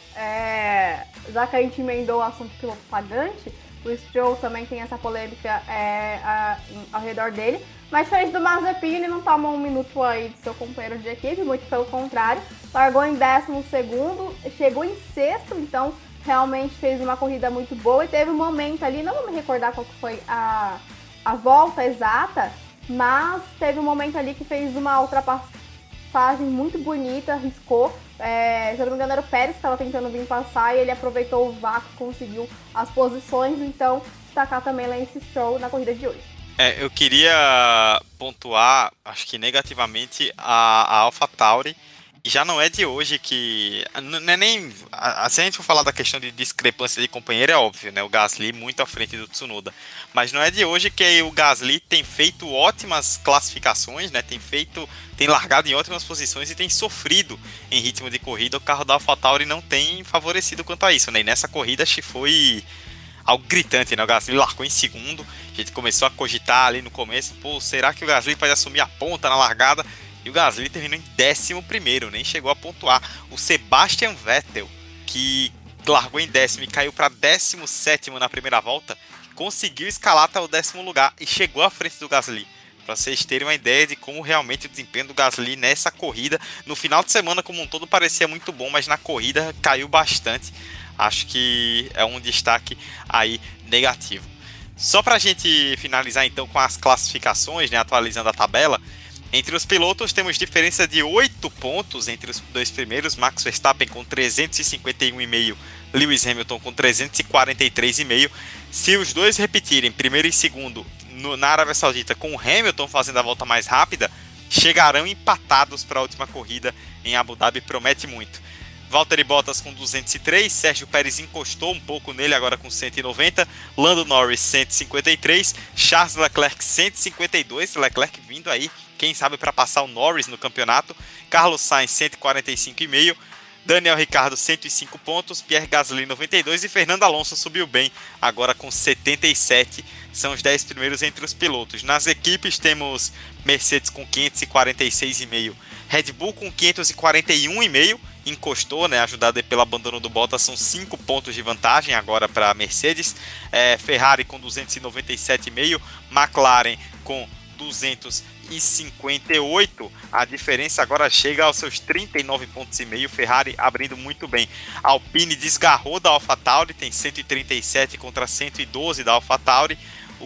Speaker 3: É, já que a gente emendou o assunto piloto pagante, o Stroll também tem essa polêmica é, a, ao redor dele. Mas diferente do Mazepin, ele não toma um minuto aí de seu companheiro de equipe, muito pelo contrário. Largou em décimo segundo, chegou em sexto, então realmente fez uma corrida muito boa. E teve um momento ali, não vou me recordar qual que foi a, a volta exata, mas teve um momento ali que fez uma ultrapassagem muito bonita, arriscou. É, se eu não me engano era o Pérez que estava tentando vir passar e ele aproveitou o vácuo, conseguiu as posições. Então, destacar também Lance Stroll na corrida de hoje.
Speaker 2: É, eu queria pontuar, acho que negativamente, a, a AlphaTauri. E já não é de hoje que... Não é nem... A, se a gente for falar da questão de discrepância de companheiro, é óbvio, né? O Gasly muito à frente do Tsunoda. Mas não é de hoje que o Gasly tem feito ótimas classificações, né? Tem feito... Tem largado em ótimas posições e tem sofrido em ritmo de corrida. O carro da AlphaTauri não tem favorecido quanto a isso, né? E nessa corrida acho que foi algo gritante, né? O Gasly largou em segundo. A gente começou a cogitar ali no começo. Pô, será que o Gasly pode assumir a ponta na largada? E o Gasly terminou em décimo primeiro, nem chegou a pontuar. O Sebastian Vettel, que largou em décimo e caiu para décimo sétimo na primeira volta, conseguiu escalar até o décimo lugar e chegou à frente do Gasly. Para vocês terem uma ideia de como realmente o desempenho do Gasly nessa corrida, no final de semana como um todo parecia muito bom, mas na corrida caiu bastante. Acho que é um destaque aí negativo. Só para a gente finalizar então com as classificações, né, atualizando a tabela. Entre os pilotos temos diferença de oito pontos entre os dois primeiros, Max Verstappen com trezentos e cinquenta e um vírgula cinco, Lewis Hamilton com trezentos e quarenta e três vírgula cinco. Se os dois repetirem primeiro e segundo no, na Arábia Saudita com o Hamilton fazendo a volta mais rápida, chegarão empatados para a última corrida em Abu Dhabi, promete muito. Valtteri Bottas com duzentos e três, Sérgio Pérez encostou um pouco nele agora com cento e noventa, Lando Norris cento e cinquenta e três, Charles Leclerc cento e cinquenta e dois, Leclerc vindo aí, quem sabe para passar o Norris no campeonato, Carlos Sainz cento e quarenta e cinco vírgula cinco, Daniel Ricciardo cento e cinco pontos, Pierre Gasly noventa e dois e Fernando Alonso subiu bem, agora com setenta e sete, são os dez primeiros entre os pilotos. Nas equipes temos Mercedes com quinhentos e quarenta e seis vírgula cinco, Red Bull com quinhentos e quarenta e um vírgula cinco, encostou, né, ajudado pelo abandono do Bottas, são cinco pontos de vantagem agora para a Mercedes, é, Ferrari com duzentos e noventa e sete vírgula cinco, McLaren com duzentos e cinquenta e oito, a diferença agora chega aos seus trinta e nove pontos e meio, Ferrari abrindo muito bem. A Alpine desgarrou da AlphaTauri, tem cento e trinta e sete contra cento e doze da AlphaTauri,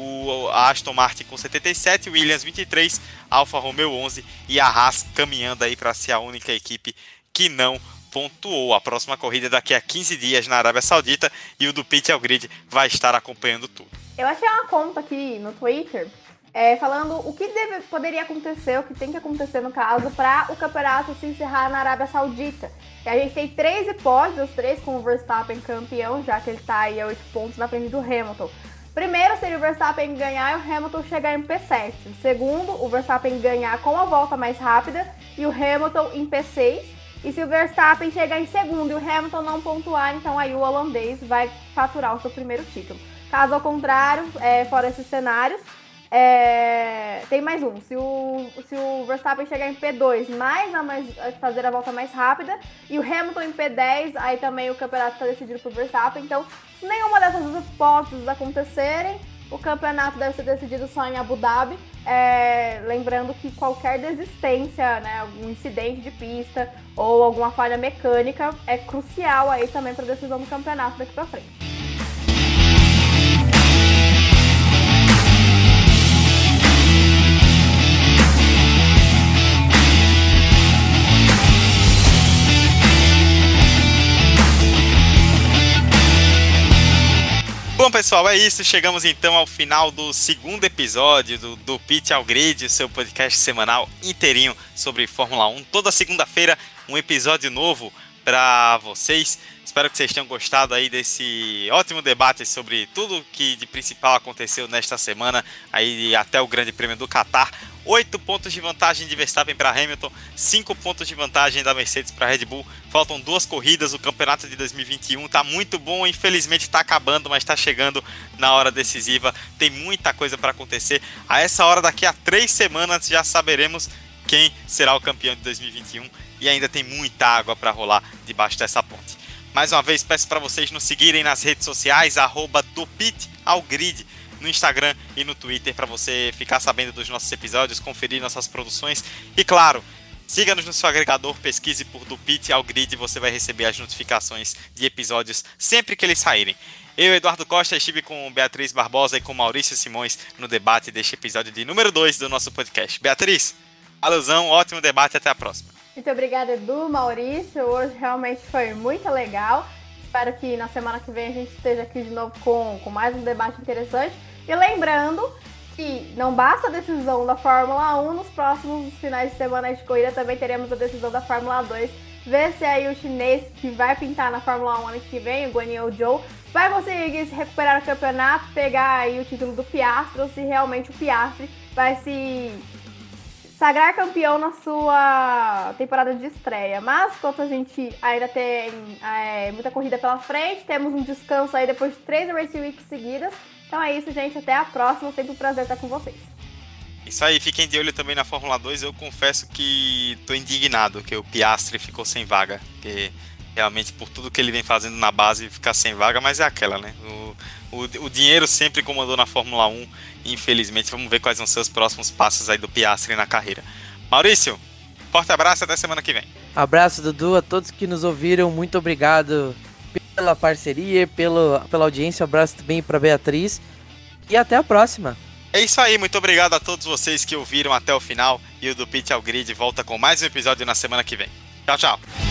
Speaker 2: o a Aston Martin com setenta e sete, Williams vinte e três, Alfa Romeo onze e a Haas caminhando aí para ser a única equipe que não pontuou. A próxima corrida é daqui a quinze dias na Arábia Saudita e o do Pit ao Grid vai estar acompanhando tudo.
Speaker 3: Eu achei uma conta aqui no Twitter é, falando o que deve, poderia acontecer, o que tem que acontecer no caso para o campeonato se encerrar na Arábia Saudita. E a gente tem três hipóteses, os três com o Verstappen campeão, já que ele está aí a oito pontos na frente do Hamilton. Primeiro seria o Verstappen ganhar e o Hamilton chegar em P sete. Segundo, o Verstappen ganhar com a volta mais rápida e o Hamilton em P seis. E se o Verstappen chegar em segundo e o Hamilton não pontuar, então aí o holandês vai faturar o seu primeiro título. Caso ao contrário, é, fora esses cenários, é, tem mais um. Se o, se o Verstappen chegar em P dois, mais a mais, fazer a volta mais rápida, e o Hamilton em P dez, aí também o campeonato está decidido por Verstappen. Então, se nenhuma dessas hipóteses acontecerem, o campeonato deve ser decidido só em Abu Dhabi. É, lembrando que qualquer desistência, né, algum incidente de pista ou alguma falha mecânica é crucial aí também para a decisão do campeonato daqui para frente.
Speaker 2: Bom, pessoal, é isso. Chegamos então ao final do segundo episódio do, do Pit ao Grid, o seu podcast semanal inteirinho sobre Fórmula um. Toda segunda-feira, um episódio novo para vocês. Espero que vocês tenham gostado aí desse ótimo debate sobre tudo que de principal aconteceu nesta semana, aí até o Grande Prêmio do Qatar. Oito pontos de vantagem de Verstappen para Hamilton, cinco pontos de vantagem da Mercedes para Red Bull. Faltam duas corridas, o campeonato de dois mil e vinte e um está muito bom, infelizmente está acabando, mas está chegando na hora decisiva. Tem muita coisa para acontecer. A essa hora, daqui a três semanas, já saberemos quem será o campeão de dois mil e vinte e um e ainda tem muita água para rolar debaixo dessa ponte. Mais uma vez, peço para vocês nos seguirem nas redes sociais, arroba do pit ao grid, no Instagram e no Twitter, para você ficar sabendo dos nossos episódios, conferir nossas produções. E claro, siga-nos no seu agregador, pesquise por Do Pit ao Grid, você vai receber as notificações de episódios sempre que eles saírem. Eu, Eduardo Costa, estive com Beatriz Barbosa e com Maurício Simões no debate deste episódio de número dois do nosso podcast. Beatriz, alusão, ótimo debate, até a próxima.
Speaker 3: Muito obrigada, Edu, Maurício. Hoje realmente foi muito legal. Espero que na semana que vem a gente esteja aqui de novo com, com mais um debate interessante. E lembrando que não basta a decisão da Fórmula um, nos próximos finais de semana de corrida também teremos a decisão da Fórmula dois. Ver se aí o chinês que vai pintar na Fórmula um ano que vem, o Guan Yu Zhou, vai conseguir se recuperar no campeonato, pegar aí o título do Piastri, ou se realmente o Piastri vai se sagrar campeão na sua temporada de estreia. Mas, enquanto a gente ainda tem é, muita corrida pela frente, temos um descanso aí depois de três Race Weeks seguidas. Então é isso, gente. Até a próxima. Sempre um prazer estar com vocês.
Speaker 2: Isso aí. Fiquem de olho também na Fórmula dois. Eu confesso que tô indignado que o Piastri ficou sem vaga. Porque realmente, por tudo que ele vem fazendo na base, ficar sem vaga. Mas é aquela, né? O, o, o dinheiro sempre comandou na Fórmula um. Infelizmente, vamos ver quais vão ser os próximos passos aí do Piastri na carreira. Maurício, forte abraço, até semana que vem.
Speaker 1: Abraço, Dudu, a todos que nos ouviram, muito obrigado pela parceria, pelo, pela audiência, um abraço também para Beatriz e até a próxima.
Speaker 2: É isso aí, muito obrigado a todos vocês que ouviram até o final e o Do Pit ao Grid volta com mais um episódio na semana que vem. Tchau, tchau.